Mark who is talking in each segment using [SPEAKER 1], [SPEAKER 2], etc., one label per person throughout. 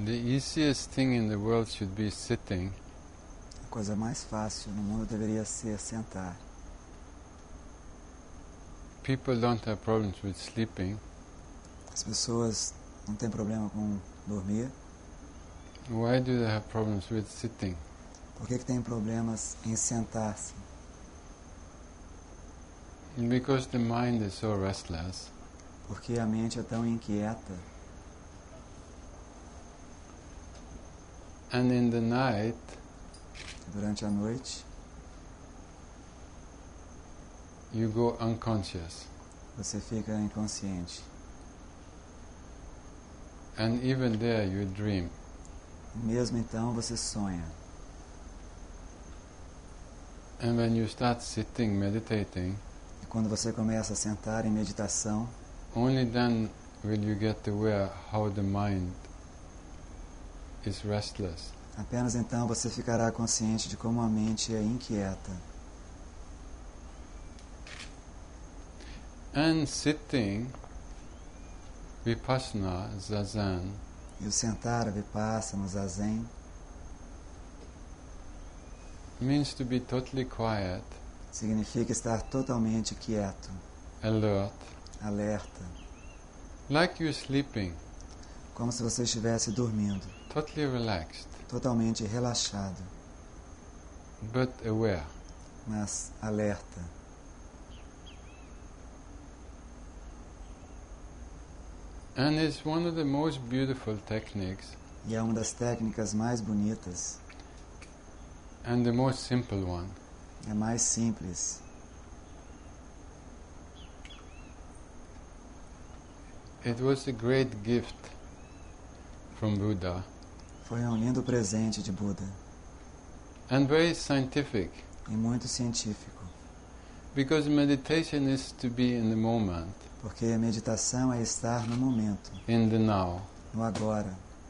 [SPEAKER 1] The easiest thing in the world should be sitting.
[SPEAKER 2] A coisa mais fácil no mundo deveria ser sentar.
[SPEAKER 1] People don't have problems with sleeping.
[SPEAKER 2] As pessoas não têm problema com dormir.
[SPEAKER 1] Why do they have problems with sitting?
[SPEAKER 2] Por que tem problemas em sentar-se?
[SPEAKER 1] Because the mind is so restless.
[SPEAKER 2] Porque a mente é tão inquieta.
[SPEAKER 1] And in the night,
[SPEAKER 2] Durante a noite,
[SPEAKER 1] you go unconscious.
[SPEAKER 2] você fica inconsciente.
[SPEAKER 1] And even there you dream.
[SPEAKER 2] Mesmo então, você sonha.
[SPEAKER 1] And when you start sitting, meditating,
[SPEAKER 2] E quando você começa a sentar em meditação,
[SPEAKER 1] only then will you get aware how the mind is restless.
[SPEAKER 2] apenas então você ficará consciente de como a mente é inquieta.
[SPEAKER 1] And sitting, vipassana, zazen,
[SPEAKER 2] E o sentar, a vipassana, o zazen,
[SPEAKER 1] means to be totally quiet,
[SPEAKER 2] significa estar totalmente quieto,
[SPEAKER 1] alert,
[SPEAKER 2] alerta,
[SPEAKER 1] like you're sleeping,
[SPEAKER 2] como se você estivesse dormindo,
[SPEAKER 1] totally relaxed,
[SPEAKER 2] totalmente relaxado,
[SPEAKER 1] but aware.
[SPEAKER 2] mas alerta.
[SPEAKER 1] And it's one of the most beautiful techniques
[SPEAKER 2] E é uma das técnicas mais bonitas,
[SPEAKER 1] and the most simple one.
[SPEAKER 2] é mais simples.
[SPEAKER 1] It was a great gift from Buddha
[SPEAKER 2] Foi um lindo presente de Buda
[SPEAKER 1] and very scientific,
[SPEAKER 2] e muito científico,
[SPEAKER 1] because meditation is to be in the moment,
[SPEAKER 2] porque a meditação é estar no momento,
[SPEAKER 1] in the now.
[SPEAKER 2] no agora.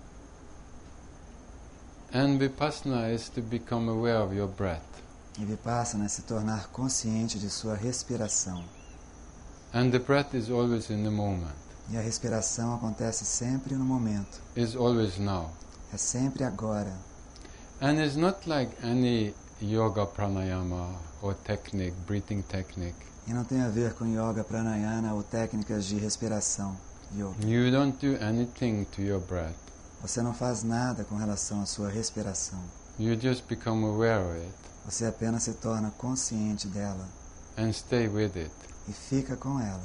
[SPEAKER 1] And vipassana is to become aware of your breath.
[SPEAKER 2] E vipassana é se tornar consciente de sua respiração.
[SPEAKER 1] And the breath is always in the moment,
[SPEAKER 2] E a respiração acontece sempre no momento,
[SPEAKER 1] is always now.
[SPEAKER 2] é sempre agora.
[SPEAKER 1] And it's not like any yoga pranayama or technique, breathing technique.
[SPEAKER 2] E não tem a ver com yoga, pranayama ou técnicas de respiração, yoga.
[SPEAKER 1] You don't do anything to your breath.
[SPEAKER 2] Você não faz nada com relação à sua respiração.
[SPEAKER 1] You just become aware of it
[SPEAKER 2] Você apenas se torna consciente dela
[SPEAKER 1] and stay with it.
[SPEAKER 2] e fica com ela.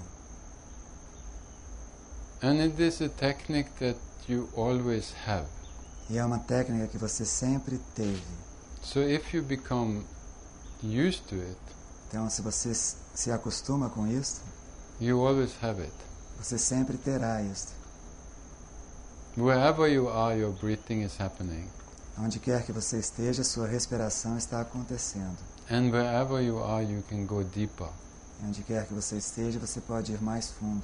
[SPEAKER 1] And it is a technique that you always have.
[SPEAKER 2] E é uma técnica que você sempre teve.
[SPEAKER 1] So if you become used to it,
[SPEAKER 2] Então, se você se acostuma com isso,
[SPEAKER 1] you always have it.
[SPEAKER 2] você sempre terá isso.
[SPEAKER 1] Wherever you are, your breathing is happening.
[SPEAKER 2] Onde quer que você esteja, sua respiração está acontecendo.
[SPEAKER 1] And wherever you are, you can go deeper.
[SPEAKER 2] E onde quer que você esteja, você pode ir mais fundo.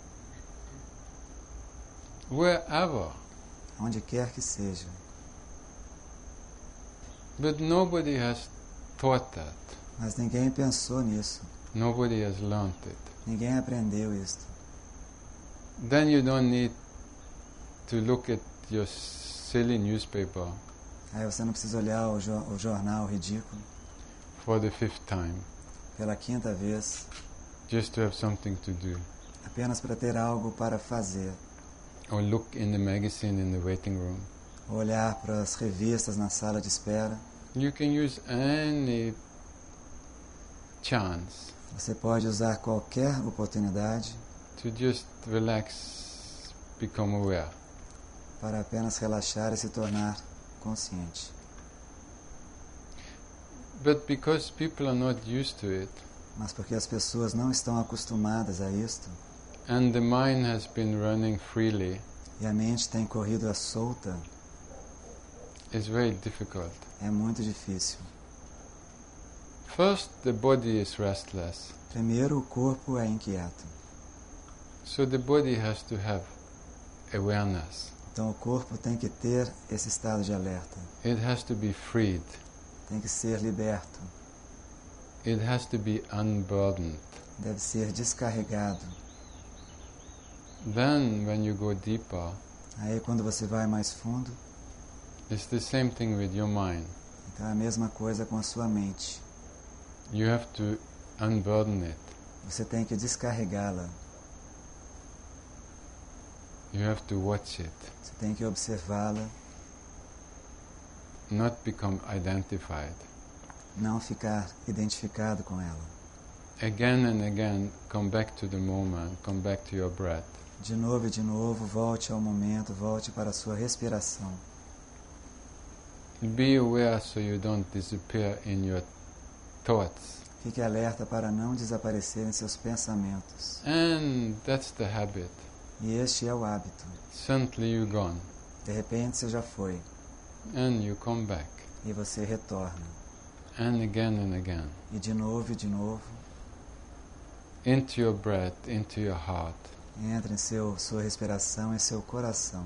[SPEAKER 1] Wherever.
[SPEAKER 2] Onde quer que seja.
[SPEAKER 1] But nobody has taught that.
[SPEAKER 2] Mas ninguém pensou nisso.
[SPEAKER 1] Nobody has learned it.
[SPEAKER 2] Ninguém aprendeu isso.
[SPEAKER 1] Then you don't need to look at your silly newspaper
[SPEAKER 2] Aí você não precisa olhar o jornal ridículo
[SPEAKER 1] for the fifth time,
[SPEAKER 2] pela quinta vez,
[SPEAKER 1] just to have something to do.
[SPEAKER 2] apenas para ter algo para fazer.
[SPEAKER 1] Or look in the magazine in the waiting room.
[SPEAKER 2] Olhar para as revistas na sala de espera.
[SPEAKER 1] You can use any chance
[SPEAKER 2] Você pode usar qualquer oportunidade
[SPEAKER 1] to just relax, become aware.
[SPEAKER 2] para apenas relaxar e se tornar consciente.
[SPEAKER 1] But because people are not used to it,
[SPEAKER 2] Mas porque as pessoas não estão acostumadas a isto,
[SPEAKER 1] and the mind has been running freely,
[SPEAKER 2] e a mente tem corrido à solta,
[SPEAKER 1] it's very difficult.
[SPEAKER 2] é muito difícil.
[SPEAKER 1] First, the body is restless,
[SPEAKER 2] Primeiro, o corpo é inquieto.
[SPEAKER 1] so the body has to have awareness.
[SPEAKER 2] Então o corpo tem que ter esse estado de alerta.
[SPEAKER 1] It has to be freed.
[SPEAKER 2] Tem que ser liberto.
[SPEAKER 1] It has to be unburdened.
[SPEAKER 2] Deve ser descarregado.
[SPEAKER 1] Then, when you go deeper,
[SPEAKER 2] Aí quando você vai mais fundo,
[SPEAKER 1] it's the same thing with your mind.
[SPEAKER 2] então é a mesma coisa com a sua mente.
[SPEAKER 1] You have to unburden it.
[SPEAKER 2] Você tem que descarregá-la.
[SPEAKER 1] You have to watch it,
[SPEAKER 2] Você tem que observá-la,
[SPEAKER 1] not become identified.
[SPEAKER 2] não ficar identificado com ela.
[SPEAKER 1] Again and again, come back to the moment, come back to your breath.
[SPEAKER 2] De novo e de novo, volte ao momento, volte para a sua respiração.
[SPEAKER 1] Be aware so you don't disappear in your thoughts.
[SPEAKER 2] Fique alerta para não desaparecer em seus pensamentos.
[SPEAKER 1] And that's the habit.
[SPEAKER 2] E este é o hábito.
[SPEAKER 1] Suddenly you're gone.
[SPEAKER 2] De repente você já foi.
[SPEAKER 1] And you come back.
[SPEAKER 2] E você retorna.
[SPEAKER 1] And again.
[SPEAKER 2] E de novo,
[SPEAKER 1] Into your breath, into your heart.
[SPEAKER 2] entra em sua respiração e seu coração.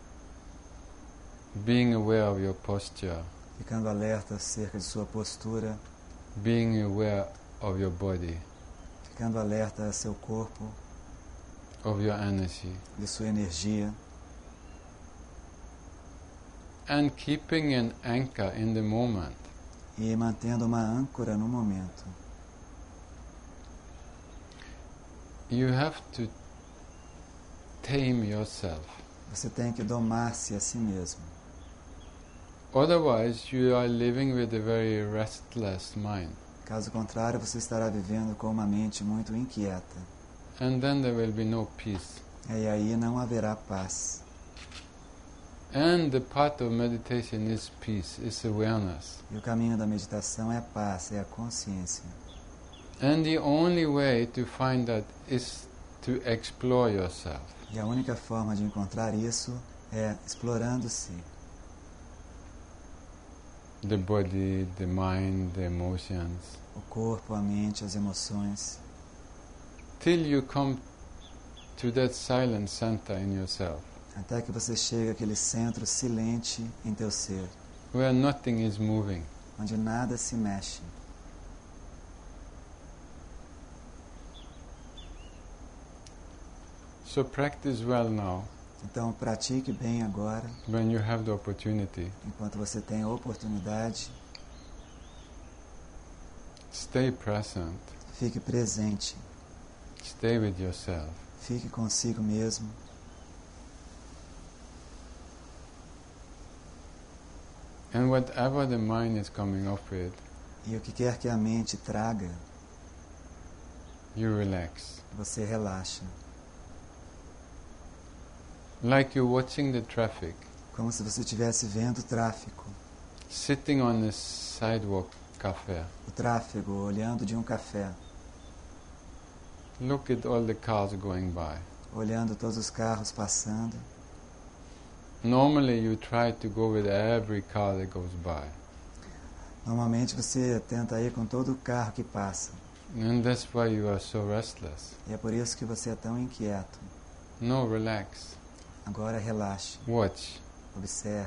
[SPEAKER 1] Being aware of your posture.
[SPEAKER 2] Ficando alerta acerca de sua postura.
[SPEAKER 1] Being aware of your body.
[SPEAKER 2] Ficando alerta a seu corpo.
[SPEAKER 1] Of your energy.
[SPEAKER 2] De sua energia.
[SPEAKER 1] And keeping an anchor in the moment.
[SPEAKER 2] E mantendo uma âncora no momento.
[SPEAKER 1] You have to tame yourself.
[SPEAKER 2] Você tem que domar-se a si mesmo.
[SPEAKER 1] Otherwise, you are living with a very restless mind.
[SPEAKER 2] Caso contrário, você estará vivendo com uma mente muito inquieta.
[SPEAKER 1] And then there will be no peace.
[SPEAKER 2] E aí não haverá paz.
[SPEAKER 1] And the path of meditation is peace, is awareness.
[SPEAKER 2] E o caminho da meditação é a paz, é a consciência.
[SPEAKER 1] And the only way to find that is to explore yourself.
[SPEAKER 2] E a única forma de encontrar isso é explorando-se.
[SPEAKER 1] The body, the mind, the emotions.
[SPEAKER 2] O corpo, a mente, as emoções.
[SPEAKER 1] Till you come to that silent center in yourself.
[SPEAKER 2] Até que você chegue àquele centro silente em teu ser.
[SPEAKER 1] Where nothing is moving.
[SPEAKER 2] Onde nada se mexe.
[SPEAKER 1] So practice well now.
[SPEAKER 2] Então pratique bem agora.
[SPEAKER 1] When you have the opportunity.
[SPEAKER 2] Enquanto você tem a oportunidade.
[SPEAKER 1] Stay present.
[SPEAKER 2] Fique presente.
[SPEAKER 1] Stay with yourself.
[SPEAKER 2] Fique consigo mesmo.
[SPEAKER 1] And whatever the mind is coming up with,
[SPEAKER 2] e o que quer que a mente traga,
[SPEAKER 1] you relax.
[SPEAKER 2] Você relaxa.
[SPEAKER 1] Like you're watching the traffic.
[SPEAKER 2] Como se você estivesse vendo o tráfego.
[SPEAKER 1] Sitting on a sidewalk cafe.
[SPEAKER 2] O tráfego, olhando de um café.
[SPEAKER 1] Look at all the cars going by.
[SPEAKER 2] Olhando todos os carros passando.
[SPEAKER 1] Normally you try to go with every car that goes by.
[SPEAKER 2] Normalmente você tenta ir com todo o carro que passa.
[SPEAKER 1] And that's why you are so restless.
[SPEAKER 2] E é por isso que você é tão inquieto.
[SPEAKER 1] No, relax.
[SPEAKER 2] Agora relaxe.
[SPEAKER 1] Watch.
[SPEAKER 2] Observe.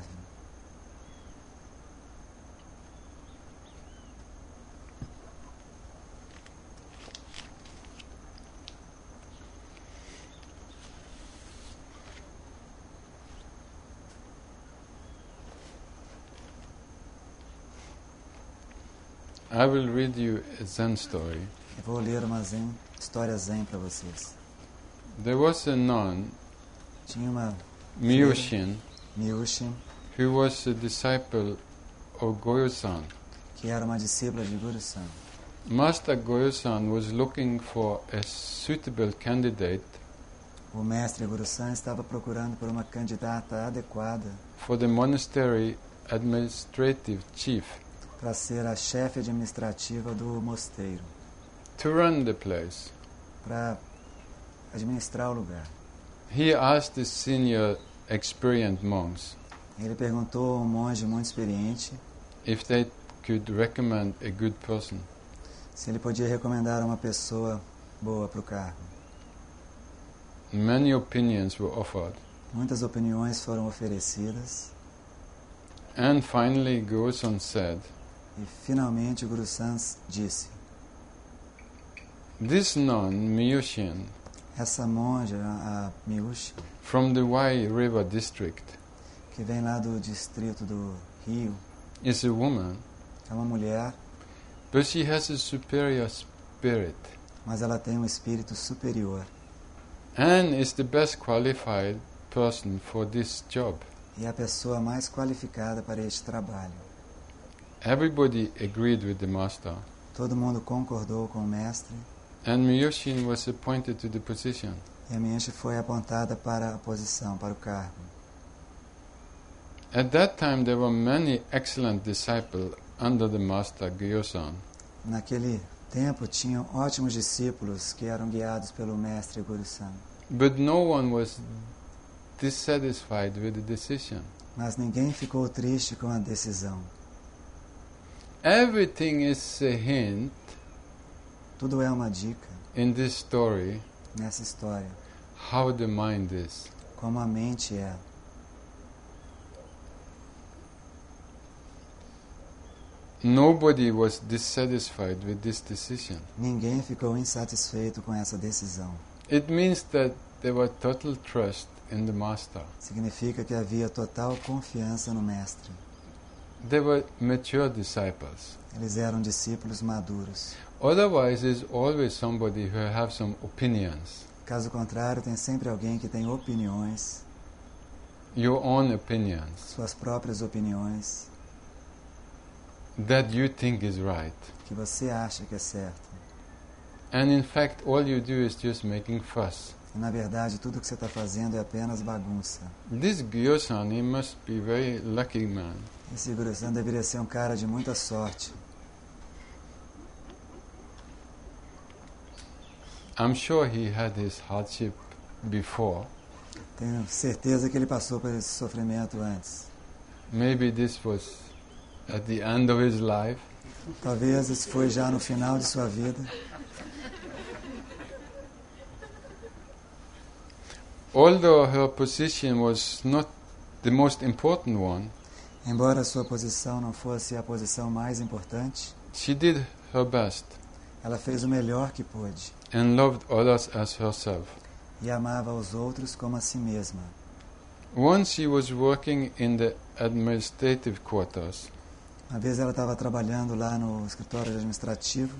[SPEAKER 1] I will read you a Zen story.
[SPEAKER 2] Eu vou ler uma história zen para vocês.
[SPEAKER 1] There was a nun,
[SPEAKER 2] Tinha uma
[SPEAKER 1] Myoshin,
[SPEAKER 2] Myoshin,
[SPEAKER 1] who was a disciple of Goyo-san.
[SPEAKER 2] que era uma discípula de Guru-san.
[SPEAKER 1] Master Goyo-san was looking for a suitable candidate
[SPEAKER 2] O mestre Guru-san estava procurando por uma candidata adequada
[SPEAKER 1] for the monastery administrative chief
[SPEAKER 2] para ser a chefe administrativa do mosteiro,
[SPEAKER 1] to run the place.
[SPEAKER 2] para administrar o lugar.
[SPEAKER 1] He asked the senior experienced monks
[SPEAKER 2] Ele perguntou a um monge muito experiente
[SPEAKER 1] if they could recommend a good person.
[SPEAKER 2] se ele podia recomendar uma pessoa boa para o cargo.
[SPEAKER 1] Many opinions were offered,
[SPEAKER 2] Muitas opiniões foram oferecidas
[SPEAKER 1] and finally Goyo-san said,
[SPEAKER 2] e finalmente o Guru-san disse:
[SPEAKER 1] "This nun, Myoshin,
[SPEAKER 2] Essa monja, a Miúcha,
[SPEAKER 1] from the Wai River district,
[SPEAKER 2] que vem lá do distrito do Rio,
[SPEAKER 1] is a woman,
[SPEAKER 2] é uma mulher,
[SPEAKER 1] but she has a superior spirit
[SPEAKER 2] mas ela tem um espírito superior.
[SPEAKER 1] and is the best qualified person for this job.
[SPEAKER 2] E é a pessoa mais qualificada para este trabalho.
[SPEAKER 1] Everybody agreed with the master,
[SPEAKER 2] Todo mundo concordou com o mestre
[SPEAKER 1] and Myoshin was appointed to the position.
[SPEAKER 2] e a Miúcha foi apontada para a posição, para o cargo.
[SPEAKER 1] At that time there were many excellent disciples under the master Gyosan.
[SPEAKER 2] Naquele tempo tinham ótimos discípulos que eram guiados pelo mestre Guru-san.
[SPEAKER 1] But no one was dissatisfied with the decision.
[SPEAKER 2] Mas ninguém ficou triste com a decisão.
[SPEAKER 1] Everything is a hint
[SPEAKER 2] Tudo é uma dica
[SPEAKER 1] in this story
[SPEAKER 2] nessa história,
[SPEAKER 1] how the mind is.
[SPEAKER 2] como a mente é.
[SPEAKER 1] Nobody was dissatisfied with this decision.
[SPEAKER 2] Ninguém ficou insatisfeito com essa decisão.
[SPEAKER 1] It means that there was total trust in the master.
[SPEAKER 2] Significa que havia total confiança no mestre.
[SPEAKER 1] They were mature disciples.
[SPEAKER 2] Eles eram discípulos maduros.
[SPEAKER 1] Otherwise, there's always somebody who have some opinions,
[SPEAKER 2] Caso contrário, tem sempre alguém que tem opiniões,
[SPEAKER 1] your own opinions,
[SPEAKER 2] suas próprias opiniões,
[SPEAKER 1] that you think is right.
[SPEAKER 2] que você acha que é certo.
[SPEAKER 1] And in fact, all you do is just making fuss.
[SPEAKER 2] E na verdade, tudo que você está fazendo é apenas bagunça.
[SPEAKER 1] This Gyosan, he must be very lucky man.
[SPEAKER 2] Esse Guru-san deveria ser um cara de muita sorte.
[SPEAKER 1] I'm sure he had his hardship before.
[SPEAKER 2] Tenho certeza que ele passou por esse sofrimento antes.
[SPEAKER 1] Maybe this was at the end of his life.
[SPEAKER 2] Talvez isso foi já no final de sua vida.
[SPEAKER 1] Although her position was not the most important one,
[SPEAKER 2] Embora a sua posição não fosse a posição mais importante,
[SPEAKER 1] she did her best
[SPEAKER 2] ela fez o melhor que pôde
[SPEAKER 1] and loved others as herself.
[SPEAKER 2] e amava os outros como a si mesma.
[SPEAKER 1] Once she was working in the administrative quarters,
[SPEAKER 2] Uma vez ela estava trabalhando lá no escritório administrativo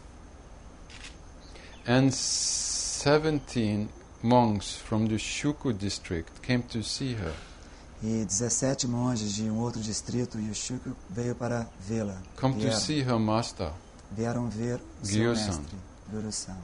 [SPEAKER 1] and 17 monks from the Shuku district came to see her.
[SPEAKER 2] e 17 monges de um outro distrito, Yushuku, veio para vê-la.
[SPEAKER 1] Come to see her master.
[SPEAKER 2] Vieram ver o seu
[SPEAKER 1] Gyu-san.
[SPEAKER 2] mestre, Guru-san.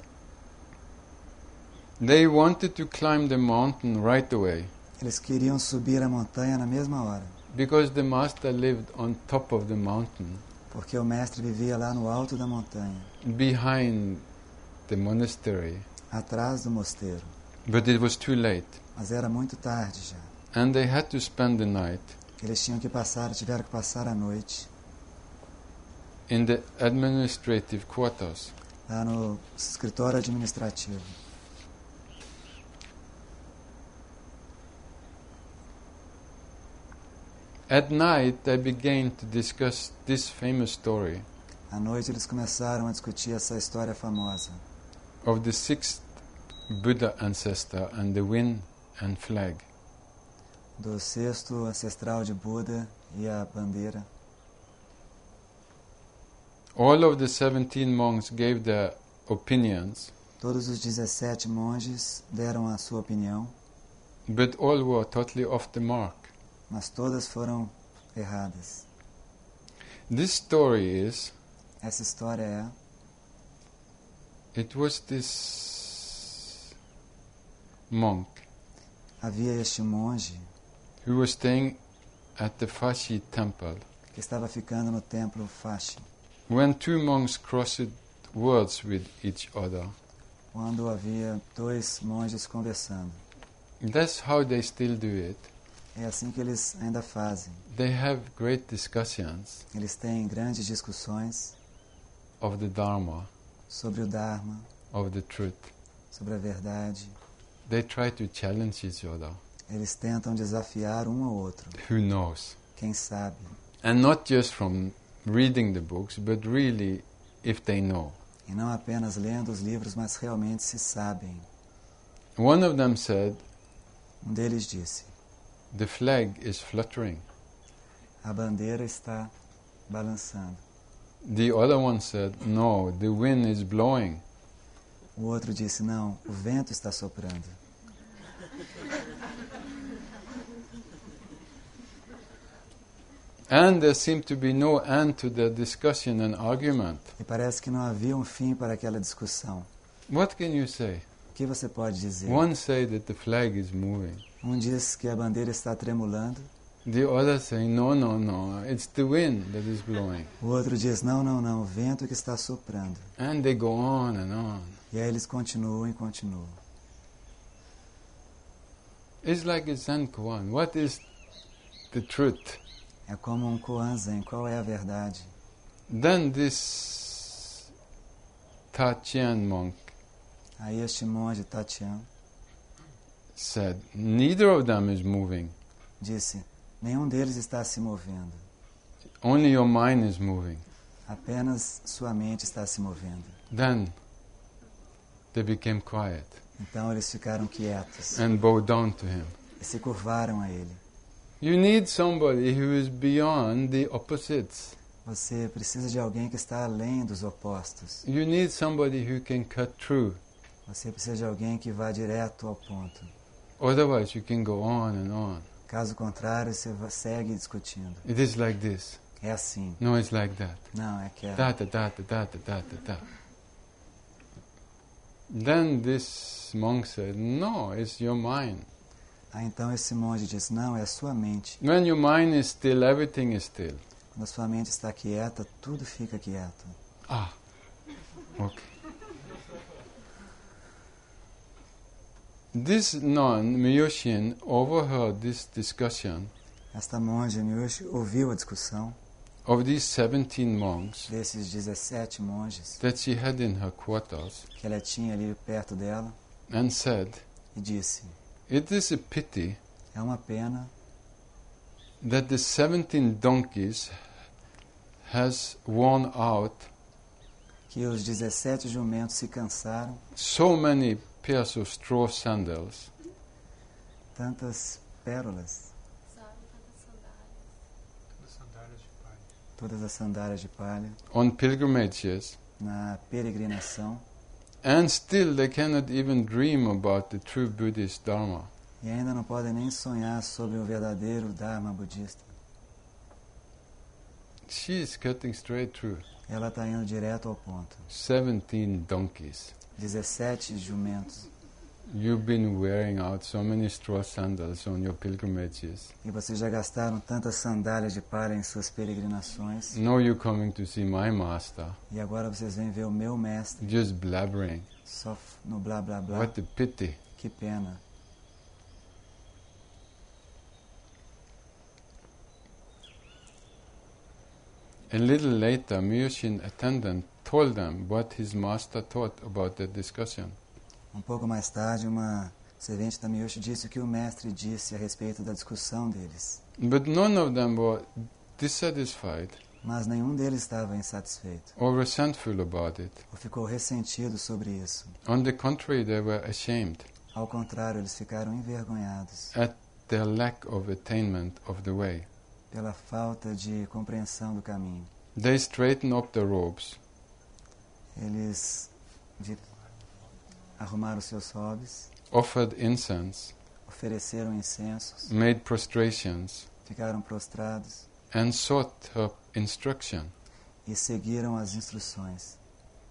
[SPEAKER 1] They wanted to climb the mountain right away
[SPEAKER 2] Eles queriam subir a montanha na mesma hora,
[SPEAKER 1] because the master lived on top of the mountain,
[SPEAKER 2] porque o mestre vivia lá no alto da montanha,
[SPEAKER 1] behind the monastery.
[SPEAKER 2] atrás do mosteiro.
[SPEAKER 1] But it was too late,
[SPEAKER 2] Mas era muito tarde já.
[SPEAKER 1] and they had to spend the night
[SPEAKER 2] Eles tiveram que passar a noite
[SPEAKER 1] in the administrative quarters.
[SPEAKER 2] lá no escritório administrativo.
[SPEAKER 1] At night, they began to discuss this famous story
[SPEAKER 2] À noite eles começaram a discutir essa história famosa
[SPEAKER 1] of the sixth Buddha ancestor and the wind and flag.
[SPEAKER 2] do sexto ancestral de Buda e a bandeira.
[SPEAKER 1] All of the 17 monks gave their opinions,
[SPEAKER 2] Todos os 17 monges deram a sua opinião,
[SPEAKER 1] but all were totally off the mark.
[SPEAKER 2] mas todas foram erradas.
[SPEAKER 1] This story is,
[SPEAKER 2] Essa história é:
[SPEAKER 1] it was this monk
[SPEAKER 2] havia este monge
[SPEAKER 1] who was staying at the Fashi temple
[SPEAKER 2] que estava ficando no templo Fashi,
[SPEAKER 1] when two monks crossed words with each other.
[SPEAKER 2] quando havia dois monges conversando.
[SPEAKER 1] That's how they still do it.
[SPEAKER 2] É assim que eles ainda fazem.
[SPEAKER 1] They have great discussions
[SPEAKER 2] Eles têm grandes discussões
[SPEAKER 1] of the Dharma,
[SPEAKER 2] sobre o Dharma,
[SPEAKER 1] of the truth.
[SPEAKER 2] sobre a verdade.
[SPEAKER 1] They try to challenge each other.
[SPEAKER 2] Eles tentam desafiar um ao outro.
[SPEAKER 1] Who knows?
[SPEAKER 2] Quem sabe?
[SPEAKER 1] And not just from reading the books, but really if they know.
[SPEAKER 2] E não apenas lendo os livros, mas realmente se sabem.
[SPEAKER 1] One of them said,
[SPEAKER 2] Um deles disse:
[SPEAKER 1] the flag is fluttering.
[SPEAKER 2] a bandeira está balançando.
[SPEAKER 1] The other one said, no, the wind is blowing.
[SPEAKER 2] O outro disse: não, o vento está soprando.
[SPEAKER 1] And there seemed to be no end to the discussion and argument.
[SPEAKER 2] E parece que não havia um fim para aquela discussão.
[SPEAKER 1] What can you say?
[SPEAKER 2] O que você pode dizer?
[SPEAKER 1] One say that the flag is moving.
[SPEAKER 2] Um diz que a bandeira está tremulando.
[SPEAKER 1] The other say, no, no, no, it's the wind that is blowing.
[SPEAKER 2] O outro diz: não, não, não, o vento que está soprando.
[SPEAKER 1] And they go on and on.
[SPEAKER 2] E aí eles continuam e continuam.
[SPEAKER 1] It's like a Zen koan. What is the truth?
[SPEAKER 2] É como um koan zen. Qual é a verdade?
[SPEAKER 1] Then this Tachian monk
[SPEAKER 2] Aí este monge Tatian
[SPEAKER 1] said, neither of them is moving.
[SPEAKER 2] disse: nenhum deles está se movendo.
[SPEAKER 1] Only your mind is moving.
[SPEAKER 2] Apenas sua mente está se movendo.
[SPEAKER 1] Then they became quiet
[SPEAKER 2] Então eles ficaram quietos
[SPEAKER 1] and bowed down to him.
[SPEAKER 2] e se curvaram a ele.
[SPEAKER 1] You need somebody who is beyond the opposites.
[SPEAKER 2] Você precisa de alguém que está além dos opostos.
[SPEAKER 1] You need somebody who can cut through.
[SPEAKER 2] Você precisa de alguém que vá direto ao ponto.
[SPEAKER 1] Otherwise you can go on and on.
[SPEAKER 2] Caso contrário, você segue discutindo.
[SPEAKER 1] It is like this.
[SPEAKER 2] É assim.
[SPEAKER 1] No, it's like that.
[SPEAKER 2] Não, é aquela.
[SPEAKER 1] Da. Then this monk said, no, it's your mind.
[SPEAKER 2] Aí então esse monge diz: não, é a sua mente.
[SPEAKER 1] When your mind is still, everything is still.
[SPEAKER 2] Quando a sua mente está quieta, tudo fica quieto.
[SPEAKER 1] Ah, okay. This nun, Miyoshin, overheard this discussion
[SPEAKER 2] Esta monja Miyoshi ouviu a discussão
[SPEAKER 1] of these 17 monks
[SPEAKER 2] desses 17 monges
[SPEAKER 1] that she had in her quarters
[SPEAKER 2] que ela tinha ali perto dela
[SPEAKER 1] and said,
[SPEAKER 2] e disse:
[SPEAKER 1] it is a pity
[SPEAKER 2] é uma pena
[SPEAKER 1] that the 17 donkeys has worn out
[SPEAKER 2] que os 17 jumentos se cansaram,
[SPEAKER 1] so many pairs of straw sandals
[SPEAKER 2] tantas pérolas, todas as sandálias de palha,
[SPEAKER 1] on pilgrimages,
[SPEAKER 2] na peregrinação,
[SPEAKER 1] and still they cannot even dream about the true Buddhist Dharma.
[SPEAKER 2] e ainda não podem nem sonhar sobre o verdadeiro Dharma budista.
[SPEAKER 1] She is cutting straight through.
[SPEAKER 2] Ela está indo direto ao ponto.
[SPEAKER 1] 17 donkeys.
[SPEAKER 2] 17 jumentos.
[SPEAKER 1] You've been wearing out so many straw sandals on your pilgrimages.
[SPEAKER 2] E vocês já gastaram tantas sandálias de palha em suas peregrinações.
[SPEAKER 1] Now you're coming to see my master,
[SPEAKER 2] E agora vocês vêm ver o meu mestre
[SPEAKER 1] just blabbering.
[SPEAKER 2] só no blá blá blá.
[SPEAKER 1] What a pity.
[SPEAKER 2] Que pena.
[SPEAKER 1] A little later, Miyoshin attendant told them what his master thought about the discussion.
[SPEAKER 2] Um pouco mais tarde, uma servente da Miyoshi disse o que o mestre disse a respeito da discussão deles.
[SPEAKER 1] But none of them were dissatisfied
[SPEAKER 2] Mas nenhum deles estava insatisfeito
[SPEAKER 1] or resentful about it.
[SPEAKER 2] ou ficou ressentido sobre isso.
[SPEAKER 1] On the contrary, they were ashamed
[SPEAKER 2] Ao contrário, eles ficaram envergonhados
[SPEAKER 1] at their lack of attainment of the way.
[SPEAKER 2] pela falta de compreensão do caminho.
[SPEAKER 1] They straightened up their robes,
[SPEAKER 2] Eles arrumaram seus hobbies,
[SPEAKER 1] offered incense,
[SPEAKER 2] ofereceram incensos,
[SPEAKER 1] made prostrations,
[SPEAKER 2] ficaram prostrados
[SPEAKER 1] and sought her instruction.
[SPEAKER 2] e seguiram as instruções.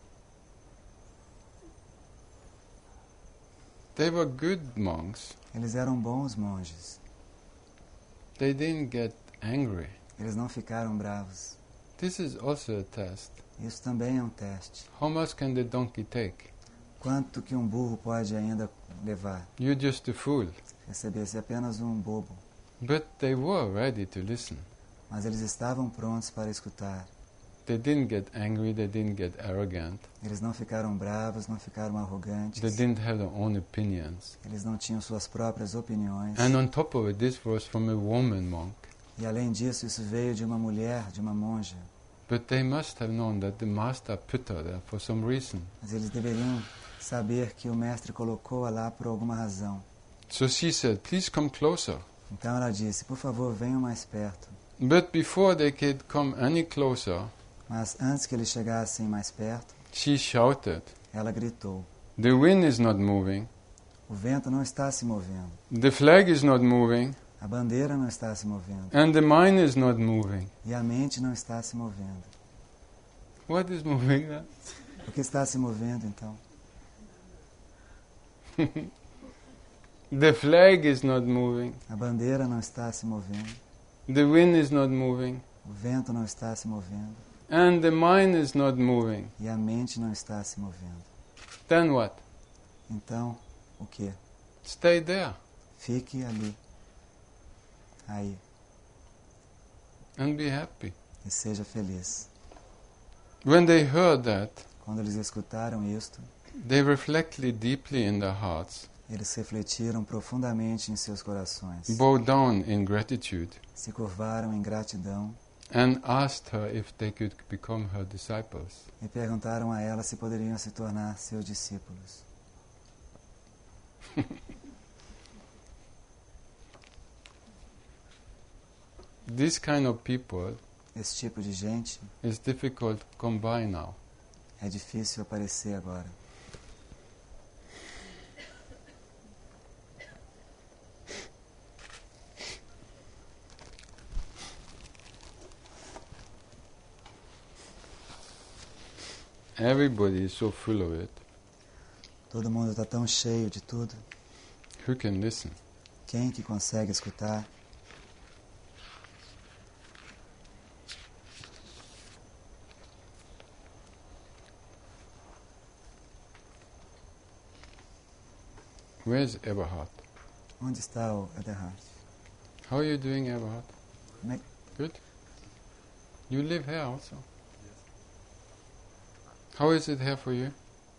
[SPEAKER 1] They were good monks.
[SPEAKER 2] Eles eram bons monges.
[SPEAKER 1] They didn't get angry.
[SPEAKER 2] Eles não ficaram bravos.
[SPEAKER 1] This is also a test.
[SPEAKER 2] Isso também é um teste.
[SPEAKER 1] How much can the donkey take?
[SPEAKER 2] Quanto que um burro pode ainda levar?
[SPEAKER 1] You're just a fool.
[SPEAKER 2] Receber-se apenas um bobo.
[SPEAKER 1] But they were ready to listen.
[SPEAKER 2] Mas eles estavam prontos para escutar.
[SPEAKER 1] They didn't get angry, they didn't get arrogant.
[SPEAKER 2] Eles não ficaram bravos, não ficaram arrogantes.
[SPEAKER 1] They didn't have their own opinions.
[SPEAKER 2] Eles não tinham suas próprias opiniões.
[SPEAKER 1] And on top of it, this was from a woman monk.
[SPEAKER 2] E além disso, isso veio de uma mulher, de uma monja.
[SPEAKER 1] But they must have known that the master put her there for some reason.
[SPEAKER 2] Mas eles deveriam saber que o mestre colocou-a lá por alguma razão.
[SPEAKER 1] So she said, please come closer.
[SPEAKER 2] Então ela disse, por favor, venham mais perto.
[SPEAKER 1] But before they could come any closer,
[SPEAKER 2] Mas antes que eles chegassem mais perto,
[SPEAKER 1] she shouted,
[SPEAKER 2] ela gritou.
[SPEAKER 1] the wind is not moving,
[SPEAKER 2] O vento não está se movendo.
[SPEAKER 1] the flag is not moving,
[SPEAKER 2] A bandeira não está se movendo.
[SPEAKER 1] and the mind is not moving.
[SPEAKER 2] E a mente não está se movendo.
[SPEAKER 1] What is moving then?
[SPEAKER 2] O que está se movendo, então?
[SPEAKER 1] The flag is not moving,
[SPEAKER 2] A bandeira não está se movendo.
[SPEAKER 1] the wind is not moving,
[SPEAKER 2] O vento não está se movendo.
[SPEAKER 1] and the mind is not moving.
[SPEAKER 2] E a mente não está se movendo.
[SPEAKER 1] Then what?
[SPEAKER 2] Então, o que?
[SPEAKER 1] Stay there
[SPEAKER 2] Fique ali. Aí.
[SPEAKER 1] and be happy.
[SPEAKER 2] E seja feliz.
[SPEAKER 1] When they heard that,
[SPEAKER 2] Quando eles escutaram isto,
[SPEAKER 1] they reflected deeply in their hearts,
[SPEAKER 2] eles refletiram profundamente em seus corações.
[SPEAKER 1] bowed down in gratitude,
[SPEAKER 2] Se curvaram em gratidão
[SPEAKER 1] and asked her if they could become her disciples.
[SPEAKER 2] e perguntaram a ela se poderiam se tornar seus discípulos.
[SPEAKER 1] This kind of people
[SPEAKER 2] Esse tipo de gente
[SPEAKER 1] is difficult to come by now.
[SPEAKER 2] é difícil aparecer agora.
[SPEAKER 1] Everybody is so full of it.
[SPEAKER 2] Todo mundo está tão cheio de tudo.
[SPEAKER 1] Who can listen?
[SPEAKER 2] Quem que consegue escutar?
[SPEAKER 1] Where's Eberhard?
[SPEAKER 2] Onde está o Eberhard?
[SPEAKER 1] How are you doing, Eberhard?
[SPEAKER 2] Como é-
[SPEAKER 1] Good? You live here also? How is it here for you?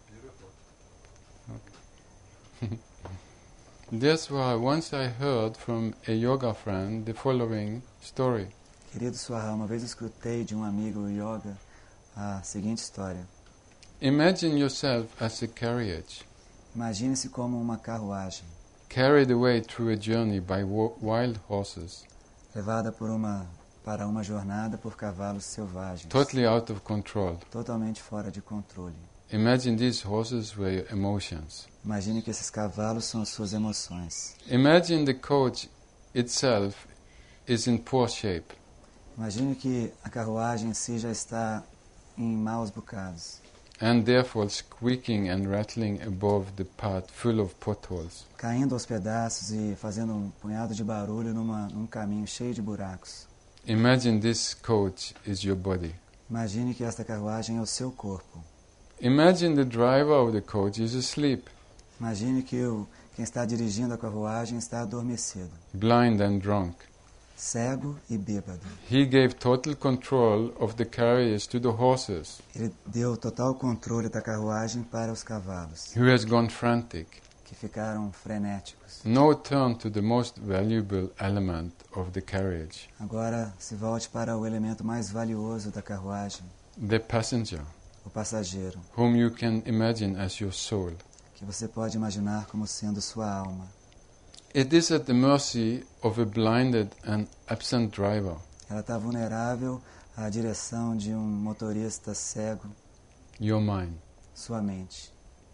[SPEAKER 1] Okay. That's why once I heard from a yoga friend the following story.
[SPEAKER 2] Querido Swahar, uma vez eu escutei de um amigo yoga a seguinte história.
[SPEAKER 1] Imagine yourself as a carriage,
[SPEAKER 2] Imagine-se como uma carruagem,
[SPEAKER 1] carried away through a journey by wild horses,
[SPEAKER 2] levada para uma jornada por cavalos selvagens,
[SPEAKER 1] totally out of control.
[SPEAKER 2] totalmente fora de controle.
[SPEAKER 1] Imagine these horses were your emotions.
[SPEAKER 2] Imagine que esses cavalos são as suas emoções.
[SPEAKER 1] Imagine the coach itself is in poor shape.
[SPEAKER 2] Imagine que a carruagem em si já está em maus bocados,
[SPEAKER 1] and therefore squeaking and rattling above the path full of potholes.
[SPEAKER 2] caindo aos pedaços e fazendo um punhado de barulho num caminho cheio de buracos.
[SPEAKER 1] Imagine this coach is your body.
[SPEAKER 2] Imagine que esta carruagem é o seu corpo.
[SPEAKER 1] Imagine the driver of the coach is asleep,
[SPEAKER 2] Imagine que quem está dirigindo a carruagem está adormecido,
[SPEAKER 1] blind and drunk.
[SPEAKER 2] cego e bêbado.
[SPEAKER 1] He gave total control of the carriage to the horses,
[SPEAKER 2] Ele deu total controle da carruagem para os cavalos,
[SPEAKER 1] who has gone frantic.
[SPEAKER 2] que ficaram frenéticos.
[SPEAKER 1] Now turn to the most valuable element of the carriage,
[SPEAKER 2] Agora se volte para o elemento mais valioso da carruagem,
[SPEAKER 1] the passenger,
[SPEAKER 2] o passageiro,
[SPEAKER 1] whom you can imagine as your soul.
[SPEAKER 2] que você pode imaginar como sendo sua alma.
[SPEAKER 1] It is at the mercy of a blinded and absent driver.
[SPEAKER 2] Ela está vulnerável à direção de um motorista cego,
[SPEAKER 1] Your mind.
[SPEAKER 2] sua mente.